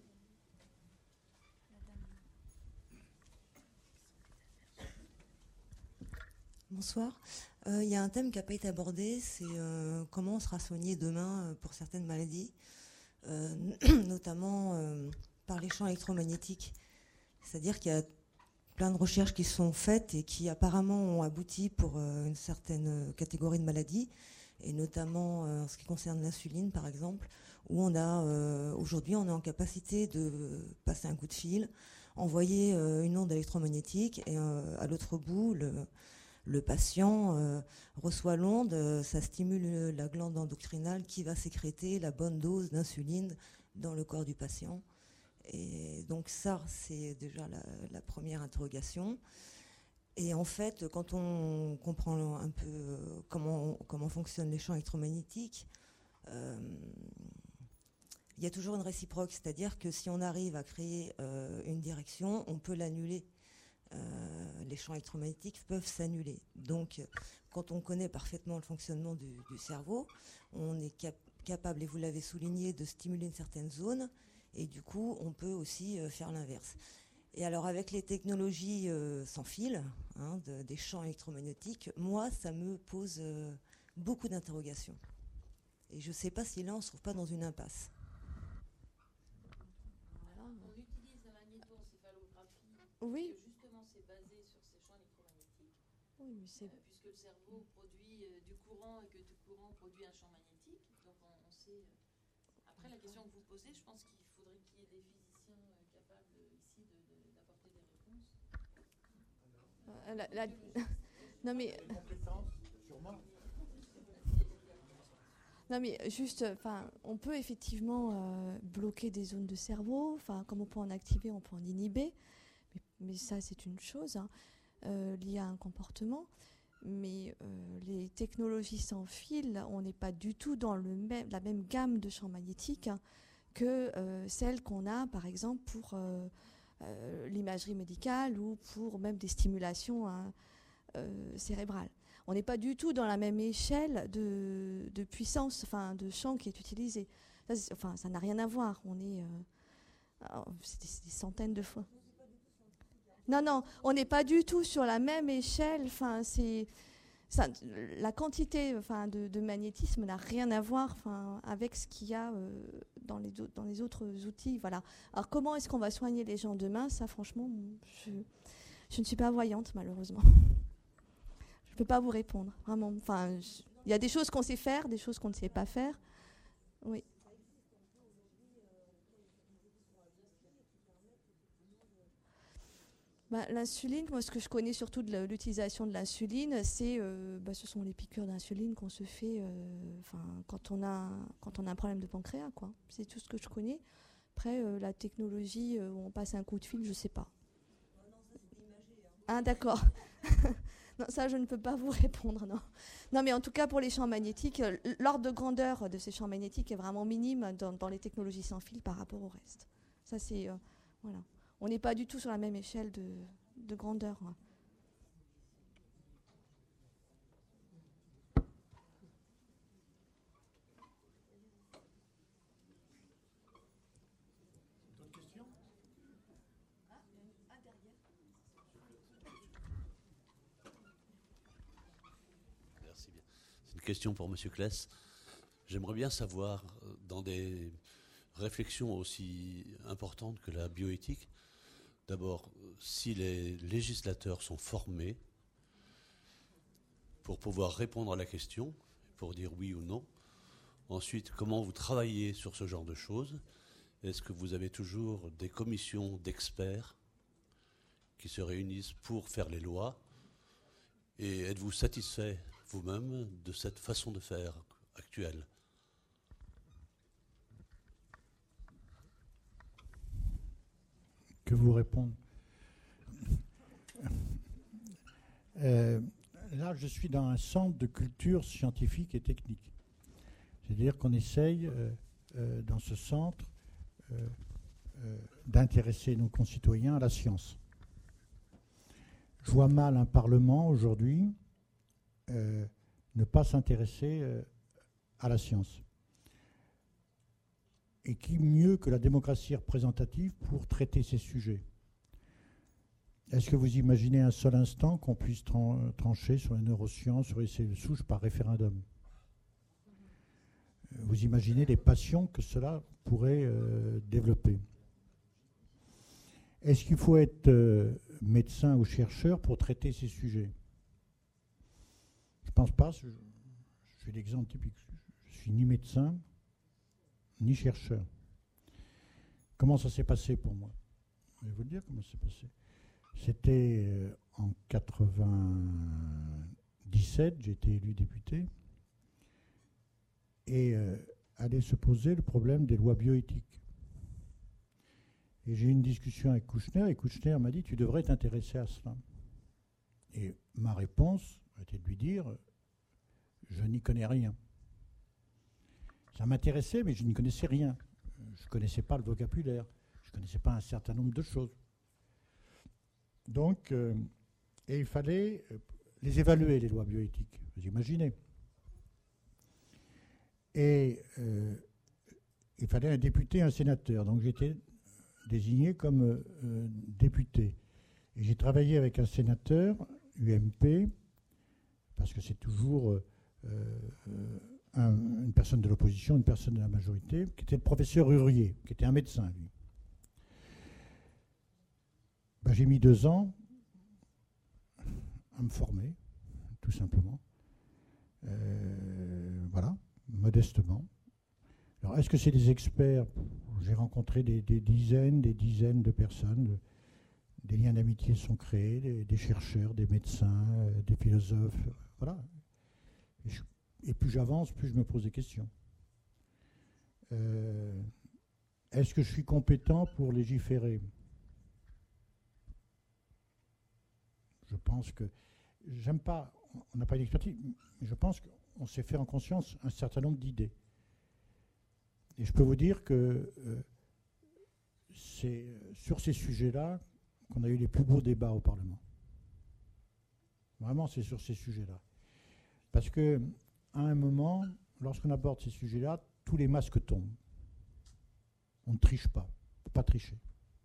Bonsoir. Euh, il y a un thème qui n'a pas été abordé, c'est euh, comment on sera soigné demain euh, pour certaines maladies, euh, notamment euh, par les champs électromagnétiques. C'est-à-dire qu'il y a plein de recherches qui sont faites et qui apparemment ont abouti pour euh, une certaine catégorie de maladies, et notamment euh, en ce qui concerne l'insuline, par exemple, où on a euh, aujourd'hui on est en capacité de passer un coup de fil, envoyer euh, une onde électromagnétique, et euh, à l'autre bout, le, le patient euh, reçoit l'onde, euh, ça stimule la glande endocrinale qui va sécréter la bonne dose d'insuline dans le corps du patient. Et donc ça, c'est déjà la, la première interrogation. Et en fait, quand on comprend un peu comment, comment fonctionnent les champs électromagnétiques, euh, il y a toujours une réciproque, c'est-à-dire que si on arrive à créer euh, une direction, on peut l'annuler. Euh, les champs électromagnétiques peuvent s'annuler. Donc, quand on connaît parfaitement le fonctionnement du, du cerveau, on est cap- capable, et vous l'avez souligné, de stimuler une certaine zone, et du coup, on peut aussi euh, faire l'inverse. Et alors, avec les technologies euh, sans fil, hein, de, des champs électromagnétiques, moi, ça me pose euh, beaucoup d'interrogations. Et je ne sais pas si là, on ne se trouve pas dans une impasse. Voilà. On utilise la magnétoencéphalographie, Oui. parce que justement, c'est basé sur ces champs électromagnétiques, Oui, mais c'est... euh, puisque le cerveau produit euh, du courant et que tout courant produit un champ magnétique. Donc, on, on sait... Euh... Après, la question que vous posez, je pense qu'il faudrait qu'il y ait des physiciens euh, capables euh, ici de, de, d'apporter des réponses. Euh, la, la... non, mais... Non mais juste, enfin, on peut effectivement euh, bloquer des zones de cerveau, enfin, comme on peut en activer, on peut en inhiber, mais, mais ça c'est une chose hein, euh, liée à un comportement. Mais euh, les technologies sans fil, on n'est pas du tout dans le même, la même gamme de champs magnétiques hein, que euh, celles qu'on a, par exemple, pour euh, euh, l'imagerie médicale ou pour même des stimulations hein, euh, cérébrales. On n'est pas du tout dans la même échelle de, de puissance, enfin de champ qui est utilisé. Ça, c'est, enfin, ça n'a rien à voir. On est, euh, c'est, des, c'est des centaines de fois. Non, non, on n'est pas du tout sur la même échelle. Enfin, c'est ça, la quantité, enfin, de, de magnétisme n'a rien à voir, enfin, avec ce qu'il y a euh, dans les dans les autres outils. Voilà. Alors, comment est-ce qu'on va soigner les gens demain ? Ça, franchement, je, je ne suis pas voyante, malheureusement. Je ne peux pas vous répondre, vraiment. Enfin, il y a des choses qu'on sait faire, des choses qu'on ne sait pas faire. Oui. Bah, l'insuline, moi, ce que je connais surtout de l'utilisation de l'insuline, c'est, euh, bah, ce sont les piqûres d'insuline qu'on se fait, euh, quand on a quand on a un problème de pancréas, quoi. C'est tout ce que je connais. Après, euh, la technologie euh, où on passe un coup de fil, je ne sais pas. Ah, d'accord. Non, ça, je ne peux pas vous répondre, non. Non, mais en tout cas, pour les champs magnétiques, l'ordre de grandeur de ces champs magnétiques est vraiment minime dans, dans les technologies sans fil par rapport au reste. Ça, c'est... Euh, voilà. On n'est pas du tout sur la même échelle de, de grandeur. Hein. D'autres questions ? Ah, ah, derrière. Merci bien. C'est une question pour M. Kless. J'aimerais bien savoir, dans des réflexions aussi importantes que la bioéthique, d'abord, si les législateurs sont formés pour pouvoir répondre à la question, pour dire oui ou non. Ensuite, comment vous travaillez sur ce genre de choses ? Est-ce que vous avez toujours des commissions d'experts qui se réunissent pour faire les lois ? Et êtes-vous satisfait vous-même de cette façon de faire actuelle ? Que vous répondre. Euh, là, je suis dans un centre de culture scientifique et technique. C'est-à-dire qu'on essaye, euh, euh, dans ce centre, euh, euh, d'intéresser nos concitoyens à la science. Je vois mal un Parlement, aujourd'hui, euh, ne pas s'intéresser euh, à la science. Et qui mieux que la démocratie représentative pour traiter ces sujets ? Est-ce que vous imaginez un seul instant qu'on puisse tran- trancher sur les neurosciences, sur les cellules souches par référendum ? Vous imaginez les passions que cela pourrait euh, développer ? Est-ce qu'il faut être euh, médecin ou chercheur pour traiter ces sujets ? Je ne pense pas. Je, je fais l'exemple typique. Je ne suis ni médecin, ni chercheur. Comment ça s'est passé pour moi ? Je vais vous le dire comment ça s'est passé. C'était euh, en quatre-vingt-dix-sept, j'ai été élu député, et euh, allait se poser le problème des lois bioéthiques. Et j'ai eu une discussion avec Kouchner, et Kouchner m'a dit « tu devrais t'intéresser à cela ». Et ma réponse a été de lui dire « je n'y connais rien ». Ça m'intéressait, mais je n'y connaissais rien. je ne connaissais pas le vocabulaire, je ne connaissais pas un certain nombre de choses. Donc, euh, et il fallait les évaluer, les lois bioéthiques, vous imaginez. Et euh, il fallait un député et un sénateur. Donc j'étais désigné comme euh, député. Et j'ai travaillé avec un sénateur, U M P, parce que c'est toujours euh, euh, un, une personne de l'opposition, une personne de la majorité, qui était le professeur Hurier, qui était un médecin, lui. Ben, j'ai mis deux ans à me former, tout simplement. Euh, voilà, modestement. Alors, est-ce que c'est des experts? J'ai rencontré des, des dizaines, des dizaines de personnes. Des liens d'amitié sont créés, des, des chercheurs, des médecins, euh, des philosophes. Voilà. Et, je, et plus j'avance, plus je me pose des questions. Euh, est-ce que je suis compétent pour légiférer? Je pense que... J'aime pas... On n'a pas d'expertise, mais je pense qu'on s'est fait en conscience un certain nombre d'idées. Et je peux vous dire que euh, c'est sur ces sujets-là qu'on a eu les plus beaux débats au Parlement. Vraiment, c'est sur ces sujets-là. Parce que, à un moment, lorsqu'on aborde ces sujets-là, tous les masques tombent. On ne triche pas. Il ne faut pas tricher.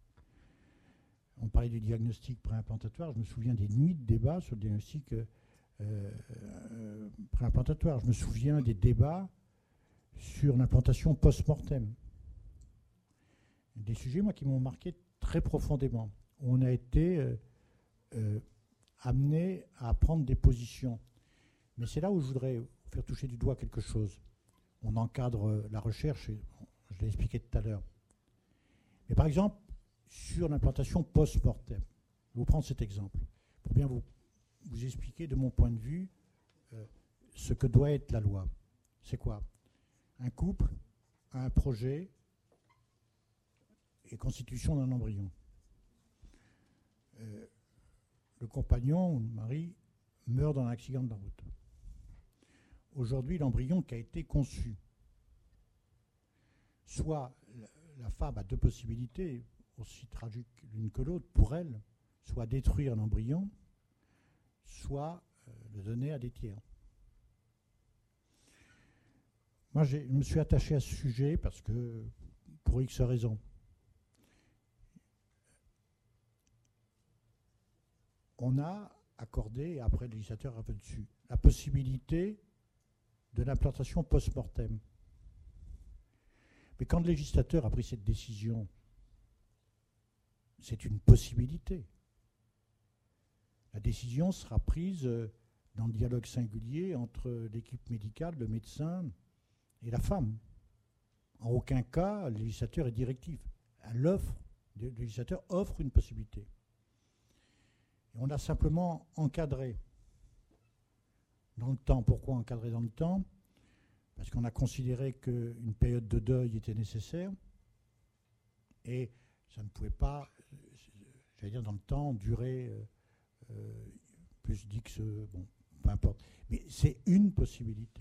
On parlait du diagnostic préimplantatoire. Je me souviens des nuits de débat sur le diagnostic euh, euh, préimplantatoire. Je me souviens des débats sur l'implantation post-mortem. Des sujets, moi, qui m'ont marqué très profondément. On a été euh, euh, amené à prendre des positions. Mais c'est là où je voudrais vous faire toucher du doigt quelque chose. On encadre la recherche, et je l'ai expliqué tout à l'heure. Mais par exemple, sur l'implantation post-mortem, je vais vous prendre cet exemple, pour bien vous, vous expliquer de mon point de vue euh, ce que doit être la loi. C'est quoi? Un couple a un projet et constitution d'un embryon. Euh, le compagnon ou le mari meurt dans un accident de la route. Aujourd'hui, l'embryon qui a été conçu, soit la, la femme a deux possibilités, aussi tragiques l'une que l'autre pour elle, soit détruire l'embryon, soit euh, le donner à des tiers. Moi, je me suis attaché à ce sujet parce que, pour X raisons, on a accordé, et après le législateur a fait dessus, la possibilité de l'implantation post-mortem. Mais quand le législateur a pris cette décision, c'est une possibilité. La décision sera prise dans le dialogue singulier entre l'équipe médicale, le médecin et la femme. En aucun cas, le législateur est directif. L'offre, le législateur offre une possibilité. Et on a simplement encadré dans le temps. Pourquoi encadrer dans le temps? Parce qu'on a considéré qu'une période de deuil était nécessaire et ça ne pouvait pas, j'allais dire dans le temps, durer euh, euh, plus d'X, bon, peu importe. Mais c'est une possibilité.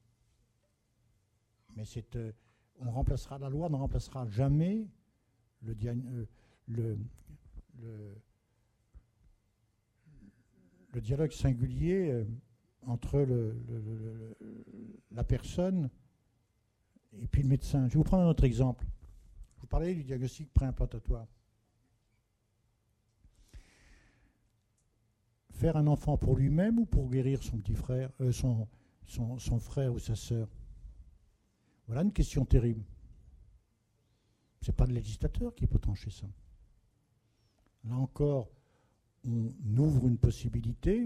Mais c'est, euh, on remplacera, la loi ne remplacera jamais le, euh, le, le, le dialogue singulier euh, entre le, le, le, la personne et puis le médecin. Je vais vous prendre un autre exemple. Vous parlez du diagnostic préimplantatoire. Faire un enfant pour lui-même ou pour guérir son petit frère, euh, son, son, son frère ou sa sœur? Voilà une question terrible. Ce n'est pas le législateur qui peut trancher ça. Là encore, on ouvre une possibilité.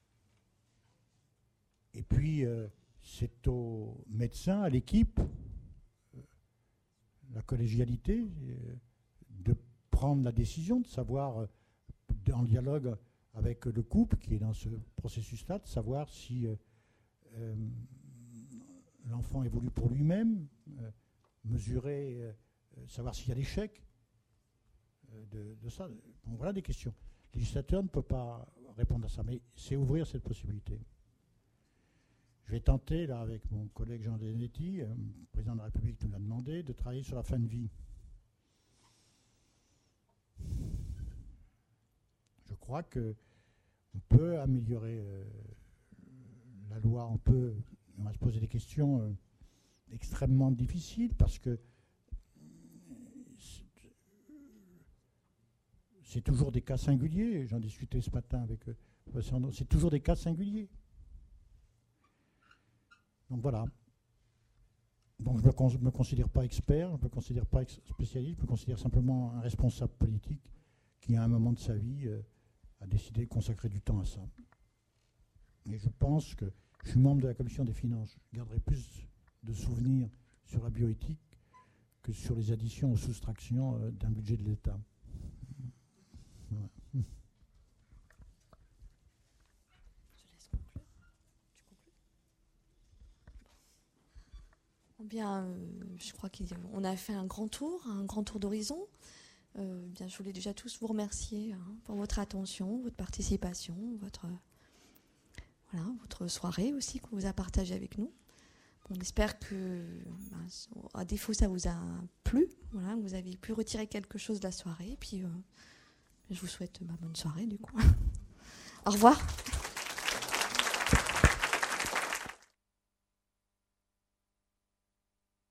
Et puis, euh, c'est au médecin, à l'équipe, euh, la collégialité, euh, de prendre la décision, de savoir, euh, en dialogue avec le couple qui est dans ce processus-là, de savoir si euh, euh, l'enfant évolue pour lui-même, euh, mesurer, euh, savoir s'il y a l'échec euh, de, de ça. Bon, voilà des questions. Le législateur ne peut pas répondre à ça, mais c'est ouvrir cette possibilité. Je vais tenter, là, avec mon collègue Jean Denetti, euh, président de la République nous l'a demandé, de travailler sur la fin de vie. Je crois que on peut améliorer euh, la loi, on peut, on va se poser des questions euh, extrêmement difficiles parce que c'est toujours des cas singuliers. J'en discutais ce matin avec eux. C'est toujours des cas singuliers. Donc voilà. Donc je ne me, me considère pas expert, je ne me considère pas spécialiste, je me considère simplement un responsable politique qui, à un moment de sa vie, euh, a décidé de consacrer du temps à ça. Et je pense que je suis membre de la Commission des finances. Je garderai plus de souvenirs sur la bioéthique que sur les additions ou soustractions euh, d'un budget de l'État. Voilà. Bien, euh, je crois qu'on a fait un grand tour, un grand tour d'horizon. Euh, bien, je voulais déjà tous vous remercier hein, pour votre attention, votre participation, votre, voilà, votre soirée aussi qu'on vous a partagée avec nous. On espère que, ben, à défaut, ça vous a plu, voilà, que vous avez pu retirer quelque chose de la soirée. Et puis, euh, je vous souhaite ma bonne soirée du coup. Au revoir.